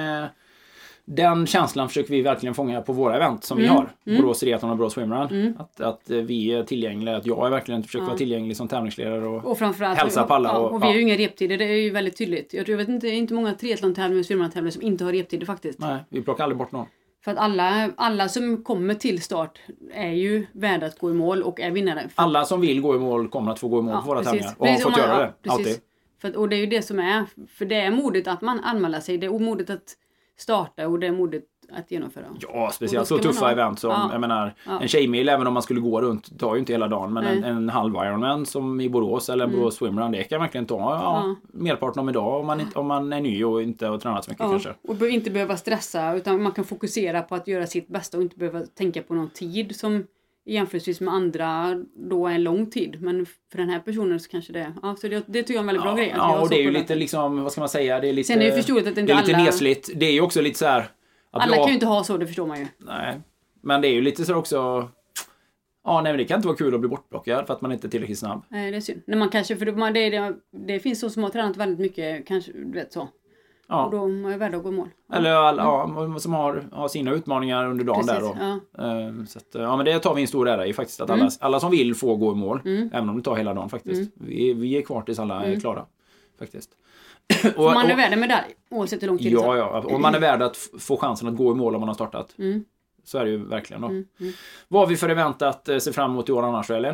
S1: den känslan försöker vi verkligen fånga på våra event som vi har. Borås Triathlon och Borås Swimrun. Att vi är tillgängliga, att jag är verkligen försöker vara tillgänglig som tävlingsledare och framförallt hälsa på alla.
S2: Och vi har ju inga reptider, det är ju väldigt tydligt. Jag vet inte, det är inte många triathlon-tävlingar och swimrun-tävlingar som inte har reptider faktiskt.
S1: Nej, vi plockar aldrig bort någon.
S2: För att alla som kommer till start är ju värda att gå i mål och är vinnare.
S1: Alla som vill gå i mål kommer att få gå i mål på våra tävlingar. Och har fått göra det, alltid.
S2: Och det är ju det som är, för det är modigt att man anmäler sig, det är omodigt att starta och det är modigt att genomföra.
S1: Ja, speciellt så tuffa event som, jag menar, en tjejmil, även om man skulle gå runt, tar ju inte hela dagen, men en halv Ironman som i Borås eller en Borås Swimrun, det kan verkligen ta merparten om idag om man är ny och inte har tränat så mycket kanske.
S2: Och inte behöva stressa, utan man kan fokusera på att göra sitt bästa och inte behöva tänka på någon tid som jämförelsevis med andra då är en lång tid. Men för den här personen så kanske det är... så det tycker jag är en väldigt bra grej.
S1: Och det är ju lite liksom, vad ska man säga, det är lite...
S2: Sen är det förståeligt att inte alla...
S1: Det är lite nesligt. Det är ju också lite så här...
S2: Alla kan ju inte ha så, det förstår man ju.
S1: Nej, men det är ju lite så också... Ja, nej, men det kan inte vara kul att bli bortplockad för att man inte är tillräckligt snabb.
S2: Nej, det är synd. När man kanske, för det finns så som har tränat väldigt mycket, kanske, du vet så. Ja. Och då är man värda att gå i mål.
S1: Eller som har sina utmaningar under dagen. Precis, där då. Så att, men det tar vi en stor ära i faktiskt. Att alla som vill få gå i mål, även om det tar hela dagen faktiskt. Vi är kvar tills alla är klara faktiskt.
S2: Och man är värd en medalj oavsett hur lång tid.
S1: Ja, och man är värd att få chansen att gå i mål om man har startat. Så är det ju verkligen då. Vad har vi för event att se fram emot i år annars, eller?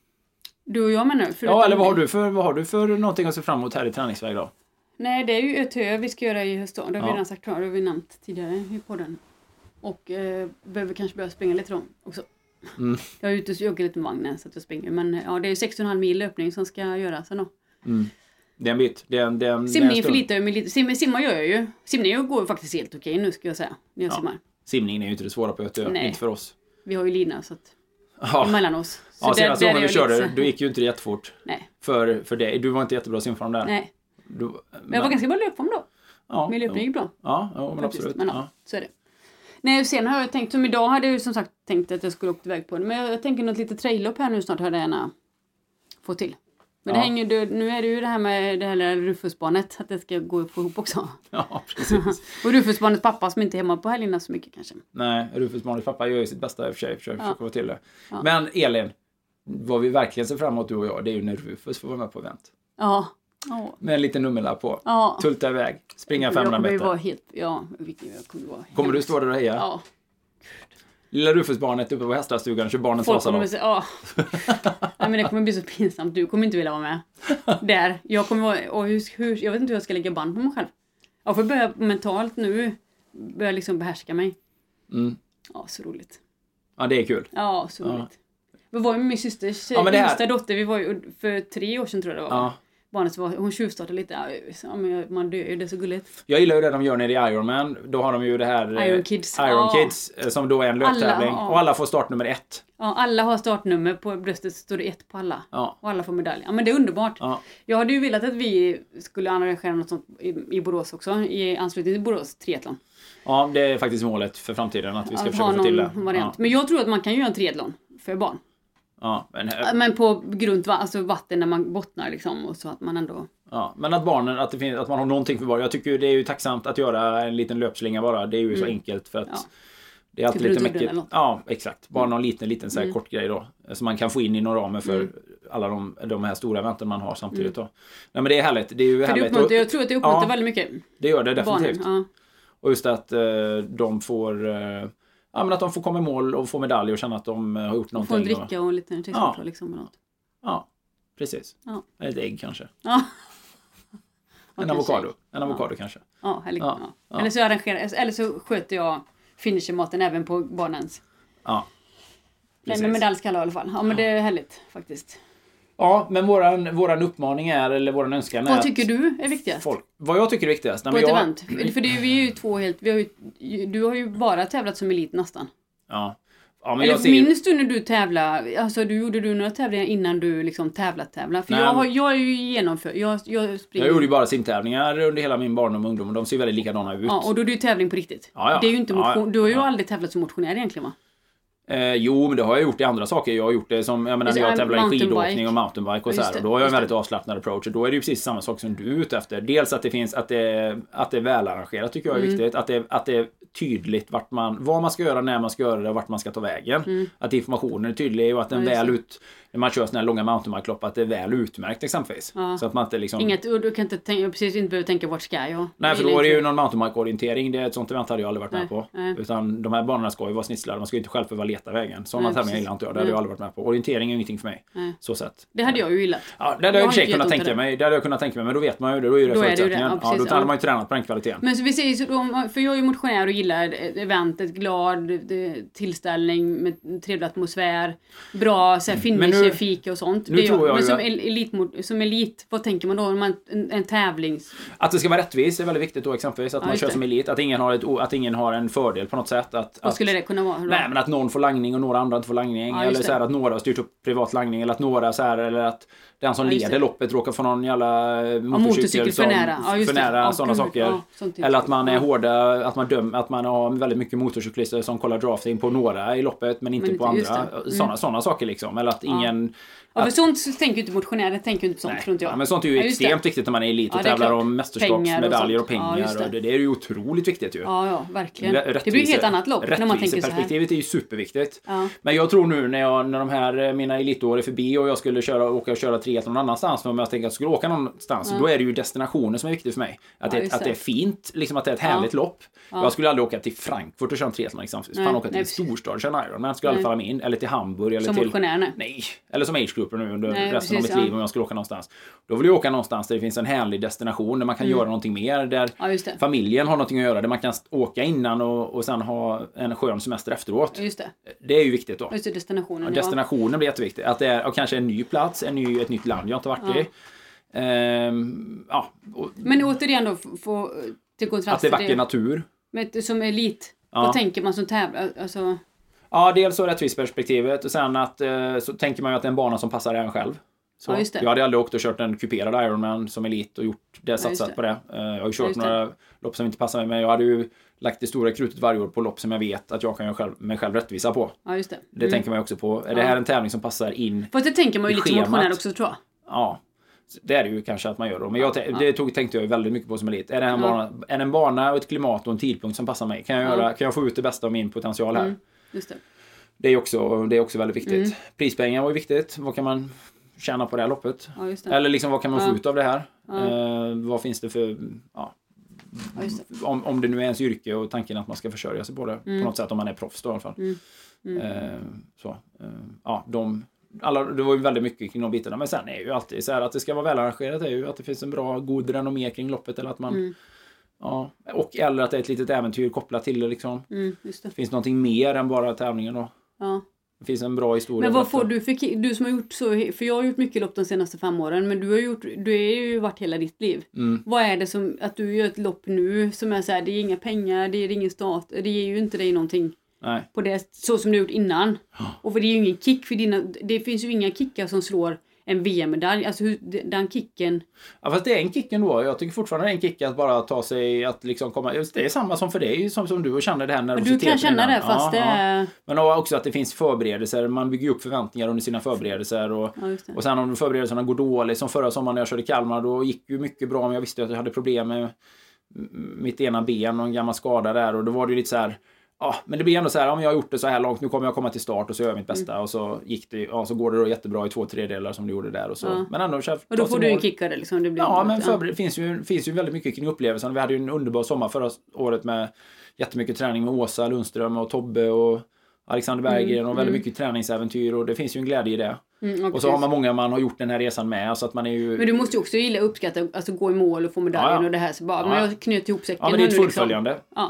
S2: Du och jag menar.
S1: Eller vad har du för någonting att se fram emot här i träningsväg då?
S2: Nej, det är ju Ötö vi ska göra i höst då. Det har vi redan sagt, det har vi nämnt tidigare i podden. Och behöver kanske börja springa lite då också. Jag är ute och joggar lite med vagnen så att jag springer. Men det är 6,5 mil löpning som ska göras då.
S1: Det är en bit.
S2: Simning förlitar jag mig lite. Simma gör jag ju. Simning går faktiskt helt okej nu ska jag säga. När jag simmar.
S1: Simningen är ju inte det svåra på Ötö. Inte för oss.
S2: Vi har ju lina så att... Mellan oss.
S1: Så senast gången vi körde, du gick ju inte jättefort.
S2: Nej.
S1: För det. Du var inte jättebra simform där.
S2: Nej. Men jag var ganska bra löpform då.
S1: Ja.
S2: Min löpning gick bra.
S1: Ja, men absolut.
S2: Men så är det. Nej, sen har jag tänkt, som idag hade jag ju som sagt tänkt att jag skulle åka iväg på det. Men jag tänker något lite trail-upp här nu snart hade jag gärna få till. Men det hänger, nu är det ju det här med det här Rufusbarnet, att det ska gå upp ihop också.
S1: Ja, precis.
S2: Och Rufusbarnets pappa som inte är hemma på helgerna så mycket kanske.
S1: Nej, Rufusbarnets pappa gör ju sitt bästa i och för sig, försöker få till det. Ja. Men Elin, vad vi verkligen ser fram emot du och jag, det är ju när Rufus får vara med på event.
S2: Ja.
S1: Med en liten nummerlapp på. Tulta iväg. Springa 500 meter. Kommer du stå där och heja?
S2: Ja.
S1: Lilla Rufusbarnet uppe på hästrastugan kör barnens Vasalång.
S2: Ja. Nej, men det kommer bli så pinsamt. Du kommer inte vilja vara med. Där. Jag kommer vara... jag vet inte hur jag ska lägga band på mig själv. Jag får börja mentalt nu. Börja liksom behärska mig. Ja, så roligt.
S1: Ja, det är kul.
S2: Ja, så roligt. Vi var ju med min systers yngsta dotter. Vi var ju för 3 år sedan tror jag det var.
S1: Ja.
S2: Barnet hon tjuvstartade lite. Ja, men man dör ju, det är så gulligt.
S1: Jag gillar ju det de gör nere i Ironman. Då har de ju det här
S2: Iron Kids
S1: som då är en löptävling. Och alla får startnummer 1.
S2: Ja, alla har startnummer. På bröstet står det 1 på alla.
S1: Ja.
S2: Och alla får medalj. Ja, men det är underbart. Ja. Jag hade ju velat att vi skulle arrangera något sånt i Borås också. I anslutning till Borås triathlon.
S1: Ja, det är faktiskt målet för framtiden. Att vi ska försöka få till det.
S2: Variant. Ja. Men jag tror att man kan göra en triathlon för barn.
S1: Ja,
S2: men på grund alltså vatten när man bottnar liksom och så att man ändå...
S1: Ja, men att barnen, att man har någonting för barn. Jag tycker det är ju tacksamt att göra en liten löpslinga bara. Det är ju så enkelt för att det är alltid lite mycket. Ja, exakt. Bara någon liten så här kort grej då. Som man kan få in inom ramen för alla de här stora eventen man har samtidigt då. Nej, men det är härligt. Det är ju härligt.
S2: Jag tror att det uppmuntrar väldigt mycket.
S1: Det gör det definitivt.
S2: Barnen,
S1: och just att de får... men att de får komma i mål och få medalj och känna att de har gjort någonting.
S2: Få en dricka och en liten textkontroll liksom. Något.
S1: Ja, precis.
S2: Ja.
S1: Ett ägg kanske.
S2: Ja.
S1: En avokado kanske.
S2: Ja, eller så sköter jag finisher-maten även på barnens.
S1: Ja, precis.
S2: Men medalj ska alla i alla fall. Ja, men det är härligt faktiskt.
S1: Ja, men våran uppmaning är, eller våran önskan är...
S2: Vad tycker du är viktigast?
S1: Vad jag tycker är viktigast?
S2: På ett event. För vi är ju två helt... du har ju bara tävlat som elit nästan.
S1: Ja, Ja, men
S2: Eller minns du när du tävlade, alltså gjorde du några tävlingar innan du liksom tävla? För jag är ju genomförd, jag springer.
S1: Jag gjorde ju bara simtävlingar under hela min barndom och ungdom och de ser väldigt likadana ut.
S2: Ja, och då är det ju tävling på riktigt.
S1: Ja.
S2: Det är ju inte motion, du har ju aldrig tävlat som motionär egentligen, va?
S1: Jo, men det har jag gjort i andra saker. Jag har gjort det som, när jag tävlar i skidåkning och mountainbike och så här. Och då har jag en väldigt avslappnad approach. Och då är det ju precis samma sak som du är ute efter. Dels att det finns, att det är välarrangerat tycker jag är viktigt. Att det är tydligt vad man ska göra, när man ska göra det och vart man ska ta vägen. Att informationen är tydlig och att den när man kör såna här långa mountainbike-lopp, att det är väl utmärkt exempelvis. Ja. Så att man inte liksom...
S2: Du kan inte behöva tänka vart ska jag.
S1: Nej, för då är det ju någon mountainbike-orientering. Det är ett sånt event hade jag aldrig varit med på. Utan de här banorna ska ju vara snitslade. Man ska ju inte själv behöva leta vägen. Sådana tävlingar gillar inte jag. Det hade jag aldrig varit med på. Orientering är ingenting för mig. Så sett.
S2: Det hade jag ju gillat.
S1: Ja, det hade jag i och för sig kunnat tänka mig. Det hade jag kunnat tänka mig. Men då vet man ju det. Då är det förutsättningen. Ja, då hade man ju tränat på den kvaliteten.
S2: Men så vi säger så, för jag är ju motionär och gillar eventet, glad tillställning med trevlig atmosfär, bra så här, finish, fika och sånt.
S1: Nu tror jag
S2: men som elit, vad tänker man då om en tävlings...
S1: Att det ska vara rättvist är väldigt viktigt då exempelvis. Att man kör som elit. Att ingen har en fördel på något sätt.
S2: Vad skulle det kunna vara?
S1: Nej, men att någon får langning och några andra inte får langning. Eller så här att några har styrt upp privat langning. Eller att några så här, eller att den som leder loppet råkar få någon jävla motorcykel för nära sådana saker. Eller att man är hårda, att man har väldigt mycket motorcyklister som kollar drafting på några i loppet men inte på andra. Sådana saker liksom. Eller att ingen...
S2: Ja, för sånt tänker ju inte motionärer, tänker inte på sånt, tror inte jag.
S1: Ja, men sånt är ju extremt viktigt när man är elit och tävlar om mästerskapsmedaljer och pengar. Och det är ju otroligt viktigt ju.
S2: Ja, verkligen. Det blir ett helt annat lopp när man tänker så här.
S1: Perspektivet är ju superviktigt. Ja. Men jag tror nu när de här mina elitår är förbi och jag skulle åka och köra triathlon någon annanstans, men om jag tänker att jag skulle åka någonstans, då är det ju destinationen som är viktig för mig. Att det är fint, liksom att det är ett härligt lopp. Jag skulle aldrig åka till Frankfurt och köra en triathlon exempelvis. Fan, åka till en storstad och köra Ironman. Jag skulle aldrig falla mig in. Eller till Hamburg. Eller
S2: som
S1: till...
S2: motionär,
S1: nej. Eller som age-grupper nu under resten av mitt liv om jag skulle åka någonstans. Då vill jag åka någonstans där det finns en härlig destination där man kan göra någonting mer. Där familjen har någonting att göra. Där man kan åka innan och sen ha en skön semester efteråt.
S2: Just det.
S1: Det är ju viktigt då.
S2: Just det, destinationen.
S1: Destinationen blir jätteviktigt. Att det är kanske en ny plats, ett nytt land jag inte varit i.
S2: Men återigen då, till kontrast
S1: att det är vacker natur.
S2: Men som elit, vad tänker man som tävlar? Alltså...
S1: Ja, dels så rättvisperspektivet och sen att så tänker man ju att det är en bana som passar en själv. Så jag hade aldrig åkt och kört en kuperad Ironman som elit och satsat på det. Jag har ju kört några lopp som inte passar mig, men jag hade ju lagt det stora krutet varje år på lopp som jag vet att jag kan göra mig själv rättvisa på. Ja, just det. Det tänker man ju också på. Är det här en tävling som passar in?
S2: För det tänker man ju lite som motionär också, tror jag.
S1: Ja. Det är det ju kanske att man gör då. Men det tänkte jag väldigt mycket på som elit. Är det en bana och ett klimat och en tidpunkt som passar mig? Kan jag få ut det bästa av min potential här?
S2: Just det.
S1: Det är också väldigt viktigt. Prispengar var ju viktigt. Vad kan man tjäna på det här loppet? Ja, just det. Eller liksom vad kan man få ut av det här? Vad finns det för... Ja. Ja, just det. Om det nu är ens yrke och tanken att man ska försörja sig på det. På något sätt om man är proffs då i alla fall. Det var ju väldigt mycket kring de bitarna. Men sen är det ju alltid så här att det ska vara välarrangerat. Det är ju att det finns en bra, god renommé kring loppet. Eller att man... Ja, eller att det är ett litet äventyr kopplat till det liksom. Just det. Det finns någonting mer än bara tävlingen då. Ja. Det finns en bra historia.
S2: Men vad får du du som har gjort så, för jag har gjort mycket lopp de senaste 5 åren, men du har ju varit hela ditt liv. Vad är det som, att du gör ett lopp nu som är så här, det är inga pengar, det är ingen stat, det ger ju inte dig någonting. Nej. På det, så som du gjort innan. Och för det är ju ingen kick för det finns ju inga kickar som slår en VM-medalj, alltså den kicken...
S1: Ja, fast det är en kick ändå. Jag tycker fortfarande det är en kick att bara ta sig, att liksom komma... Det är samma som för dig, som du känner det här nervositeten.
S2: Du kan känna det, fast det är...
S1: Men också att det finns förberedelser. Man bygger upp förväntningar under sina förberedelser. Och sen om förberedelserna går dåligt, som förra sommaren när jag körde Kalmar, då gick ju mycket bra, men jag visste att jag hade problem med mitt ena ben och en gammal skada där. Och då var det ju lite så här... Ja, men det blir ändå så här, om jag har gjort det så här långt, nu kommer jag komma till start och så gör jag mitt bästa och så gick det, så går det då jättebra i 2/3 som du gjorde där och så. Ja. Men ändå,
S2: och då får du en kickare liksom. Det blir
S1: men finns ju väldigt mycket kring upplevelsen. Vi hade ju en underbar sommar förra året med jättemycket träning med Åsa Lundström och Tobbe och Alexander Berggren och väldigt mycket träningsäventyr, och det finns ju en glädje i det. Och så har man många man har gjort den här resan med, så att man är ju...
S2: Men du måste ju också uppskatta, alltså gå i mål och få medaljen och det här, så bara, men jag knöt ihop säcken.
S1: Ja, men det är ett fullföljande.
S2: Ja.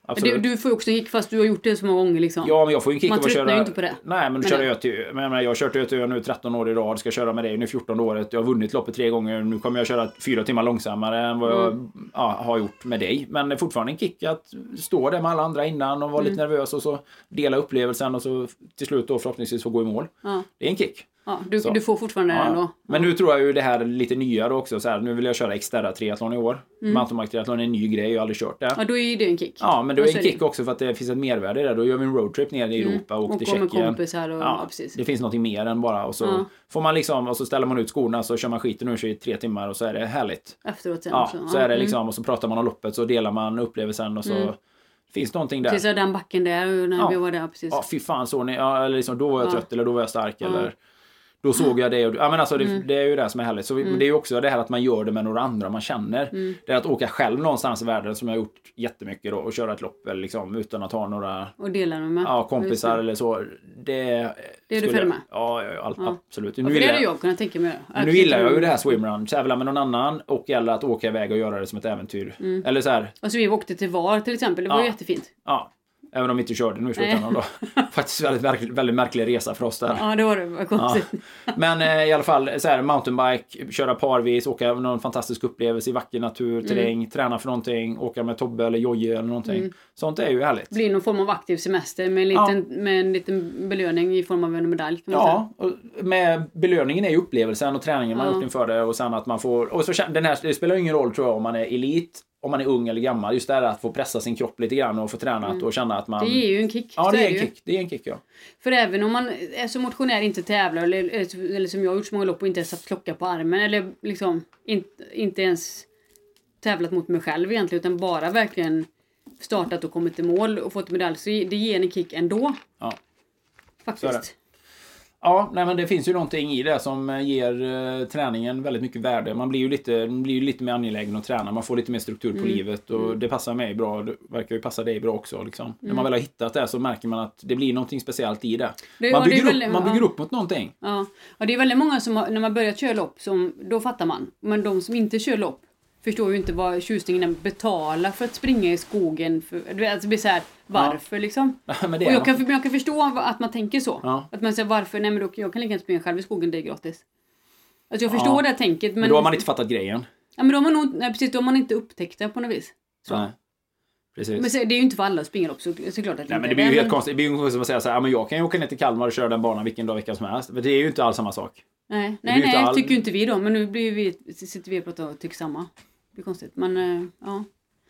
S1: absolut.
S2: Du får ju också en kick fast du har gjort det så många gånger liksom.
S1: Ja, men jag får ju en kick
S2: Man
S1: av att köra...
S2: tröttnar ju inte på det.
S1: Nej, men jag har kört Göteborg nu 13 år i rad. Ska köra med dig nu 14 året. Jag har vunnit loppet 3 gånger. Nu kommer jag köra 4 timmar långsammare än vad jag har gjort med dig. Men det är fortfarande en kick att stå där med alla andra innan och vara lite nervös och så dela upplevelsen och så till slut då förhoppningsvis få gå i mål. Ja. Det är en kick.
S2: Ja, du får fortfarande det ändå. Ja.
S1: Men nu tror jag ju det här är lite nyare också. Så här, nu vill jag köra Xterra triathlon i år. Mountainbike triathlon är en ny grej. Jag har aldrig kört det.
S2: Ja, då är det en kick.
S1: Ja, men det är en kick också för att det finns ett mervärde där. Då gör vi en roadtrip ner i Europa och till Tjeckien.
S2: Kompisar och precis.
S1: Det finns något mer än bara. Och så får man liksom, och så ställer man ut skorna så kör man skiten och kör i 3 timmar och så är det härligt.
S2: Efteråt sen.
S1: Ja, så är det liksom. Och så pratar man om loppet så delar man upplevelsen och så... Finns någonting där.
S2: Precis, den backen där när vi var där, precis.
S1: Ja, fy fan så ni, eller liksom, då var jag trött eller då var jag stark eller då såg jag det. Ja, men alltså det är ju det som är härligt. Så det är ju också det här att man gör det med några andra man känner. Det är att åka själv någonstans i världen som jag har gjort jättemycket då och köra ett lopp eller liksom, utan att ha några
S2: och dela med
S1: kompisar eller så. Det är
S2: du följer med?
S1: Ja, absolut.
S2: Nu det hade jag kunnat tänka mig.
S1: Nu gillar jag ju det här swimrun. Tävla med någon annan och eller att åka iväg och göra det som ett äventyr. Eller så här.
S2: Och så vi åkte till Var till exempel. Det var jättefint.
S1: Ja. Även om vi inte körde nu i slutändan då. Faktiskt väldigt märklig resa för oss där.
S2: Ja, det var det. Vad konstigt.
S1: Ja. Men i alla fall så här, mountainbike, köra parvis, åka någon fantastisk upplevelse i vacker natur, terräng, träna för någonting, åka med Tobbe eller Joje eller någonting. Sånt är ju härligt.
S2: Blir någon form av aktiv semester med en liten belöning i form av en medalj kan man
S1: säga. Och med belöningen är ju upplevelsen och träningen man gjort inför det och sen att man får och så den här det spelar ingen roll tror jag om man är elit. Om man är ung eller gammal, just det här att få pressa sin kropp lite grann och få tränat och känna att man...
S2: Det är ju en kick.
S1: Ja, det är en kick. Det är en kick, ja.
S2: För även om man är som motionär inte tävlar eller som jag har gjort så många lopp och inte ens haft klocka på armen eller liksom inte ens tävlat mot mig själv egentligen utan bara verkligen startat och kommit till mål och fått medalj så det ger en kick ändå.
S1: Ja.
S2: Faktiskt.
S1: Ja, nej, men det finns ju någonting i det som ger träningen väldigt mycket värde. Man blir ju lite mer angelägen att träna. Man får lite mer struktur på livet och det passar mig bra. Det verkar ju passa dig bra också. Liksom. När man väl har hittat det så märker man att det blir någonting speciellt i det. Man bygger upp mot någonting.
S2: Ja, och det är väldigt många som när man börjar köra lopp, då fattar man. Men de som inte kör lopp förstår ju inte vad tjusningen är betala för att springa i skogen. Det blir så här, varför liksom?
S1: Men
S2: och jag kan förstå att man tänker så. Ja. Att man säger varför, nej men då, jag kan lika gärna springa själv i skogen, det är gratis. Alltså jag förstår det tänket.
S1: Men då har man inte fattat grejen.
S2: Ja men då har man inte upptäckt det på något vis. Så. Nej.
S1: Precis.
S2: Men det är ju inte för alla att springa lopp såklart att
S1: nej, men det blir ju helt konstigt. Det blir ju konstigt att säga så här, men jag kan ju åka ner till Kalmar och köra den banan vilken dag vecka som helst. Men det är ju inte alls samma sak.
S2: Nej, tycker ju inte vi då. Men nu sitter vi och pratar och tycker samma. Det är konstigt, men ja.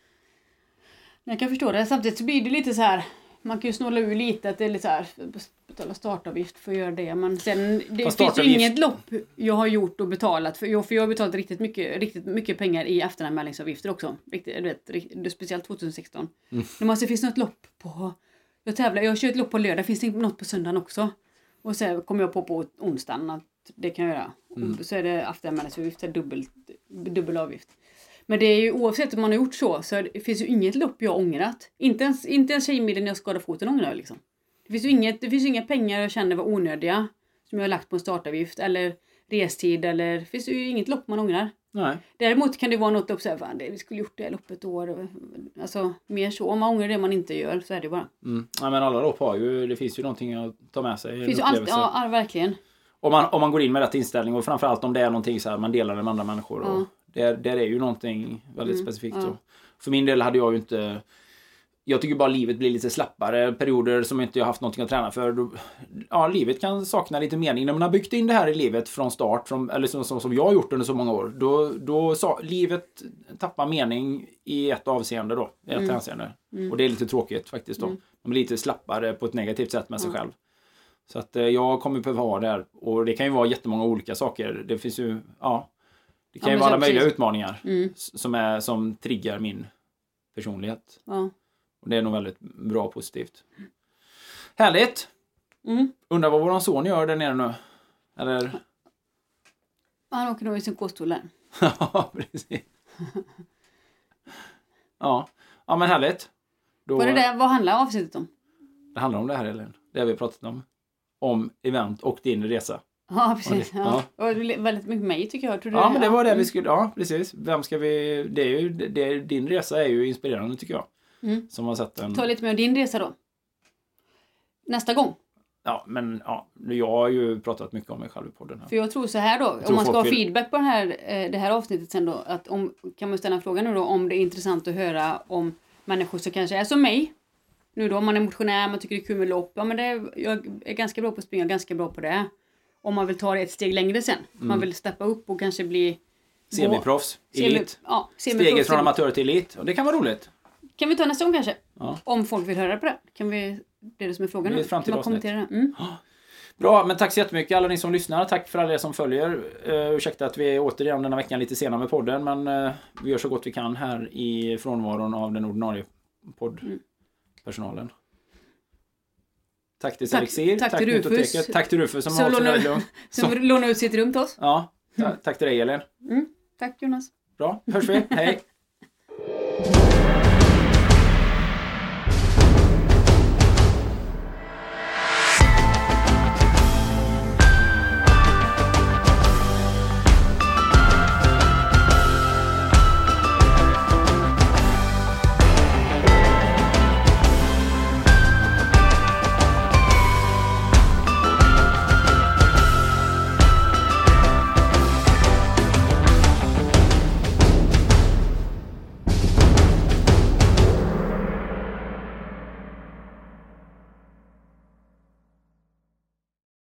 S2: Jag kan förstå det. Samtidigt så blir det lite så här. Man kan ju snåla ur lite att det är lite så här. Betala startavgift för att göra det. Men sen, det finns ju inget lopp jag har gjort och betalat. För jag har betalat riktigt mycket pengar i efteranmälningsavgifter också. Speciellt 2016. Det måste finnas något lopp på... Jag kör ett lopp på lördag. Finns det något på söndagen också? Och så kommer jag på onsdagen att det kan jag göra. Så är det efteranmälningsavgift. Dubbel avgift. Men det är ju oavsett om man har gjort så det finns ju inget lopp jag har ångrat. Inte ens tjejmidden jag skadade foten ångrar liksom. Det finns ju inga pengar jag känner var onödiga som jag har lagt på en startavgift eller restid eller det finns ju inget lopp man ångrar.
S1: Nej.
S2: Däremot kan det vara något lopp så här, vi skulle gjort det loppet år. Alltså mer så, om man ångrar det man inte gör så är det bara.
S1: Ja, men alla lopp har ju, det finns ju någonting att ta med sig.
S2: Det finns ju alltid, ja verkligen.
S1: Om man går in med rätt inställning och framförallt om det är någonting så här man delar med andra människor och där är ju någonting väldigt specifikt. Så. För min del hade jag ju inte... Jag tycker bara livet blir lite slappare. Perioder som inte jag haft någonting att träna för. Livet kan sakna lite mening. När man har byggt in det här i livet från start. Eller som jag har gjort under så många år. Då livet tappar mening i ett avseende då. I ett hänseende. Och det är lite tråkigt faktiskt då. Man blir lite slappare på ett negativt sätt med sig själv. Så att jag kommer behöva ha det här. Och det kan ju vara jättemånga olika saker. Det finns ju... Det kan ju vara alla möjliga utmaningar som triggar min personlighet. Ja. Och det är nog väldigt bra och positivt. Härligt! Undrar vad våran son gör där nere nu? Eller?
S2: Han åker nog i sin gåstol där.
S1: Ja, precis. Ja, men härligt.
S2: Vad handlar avsnittet om?
S1: Det handlar om det här, Elin. Det har vi pratat om. Om event och din resa.
S2: Ja, precis. Ja. Och väldigt mycket mig tycker jag.
S1: Men det var det vi skulle... Ja, precis. Vem ska vi... Din resa är ju inspirerande tycker jag. som har sett en...
S2: Ta lite mer om din resa då. Nästa gång.
S1: Ja, men jag har ju pratat mycket om mig själv i podden här.
S2: För jag tror så här då, om man ska ha feedback på det här avsnittet sen då, att kan man ställa frågan nu då, om det är intressant att höra om människor som kanske är som mig. Nu då, om man är motionär, man tycker det är kul med lopp. Ja, men jag är ganska bra på att springa, ganska bra på det. Om man vill ta det ett steg längre sen. Man vill steppa upp och kanske bli...
S1: Semiproffs, elit. Steget från amatör till elit. Och det kan vara roligt.
S2: Kan vi ta nästa gång kanske?
S1: Ja.
S2: Om folk vill höra på det. Det är det som är frågan nu.
S1: Det är ett framtida avsnitt.
S2: Mm.
S1: Bra, men tack så jättemycket alla ni som lyssnar. Tack för alla er som följer. Ursäkta att vi är återigen denna veckan lite senare med podden. Men vi gör så gott vi kan här i frånvaron av den ordinarie poddpersonalen. Tack till Elixir.
S2: Tack till Rufus.
S1: Tack till Rufus som har hållit sig väldigt lugnt.
S2: Som lånar ut sitt rum till oss.
S1: Ja, tack till dig Elin.
S2: Tack Jonas.
S1: Bra, hörs vi. Hej.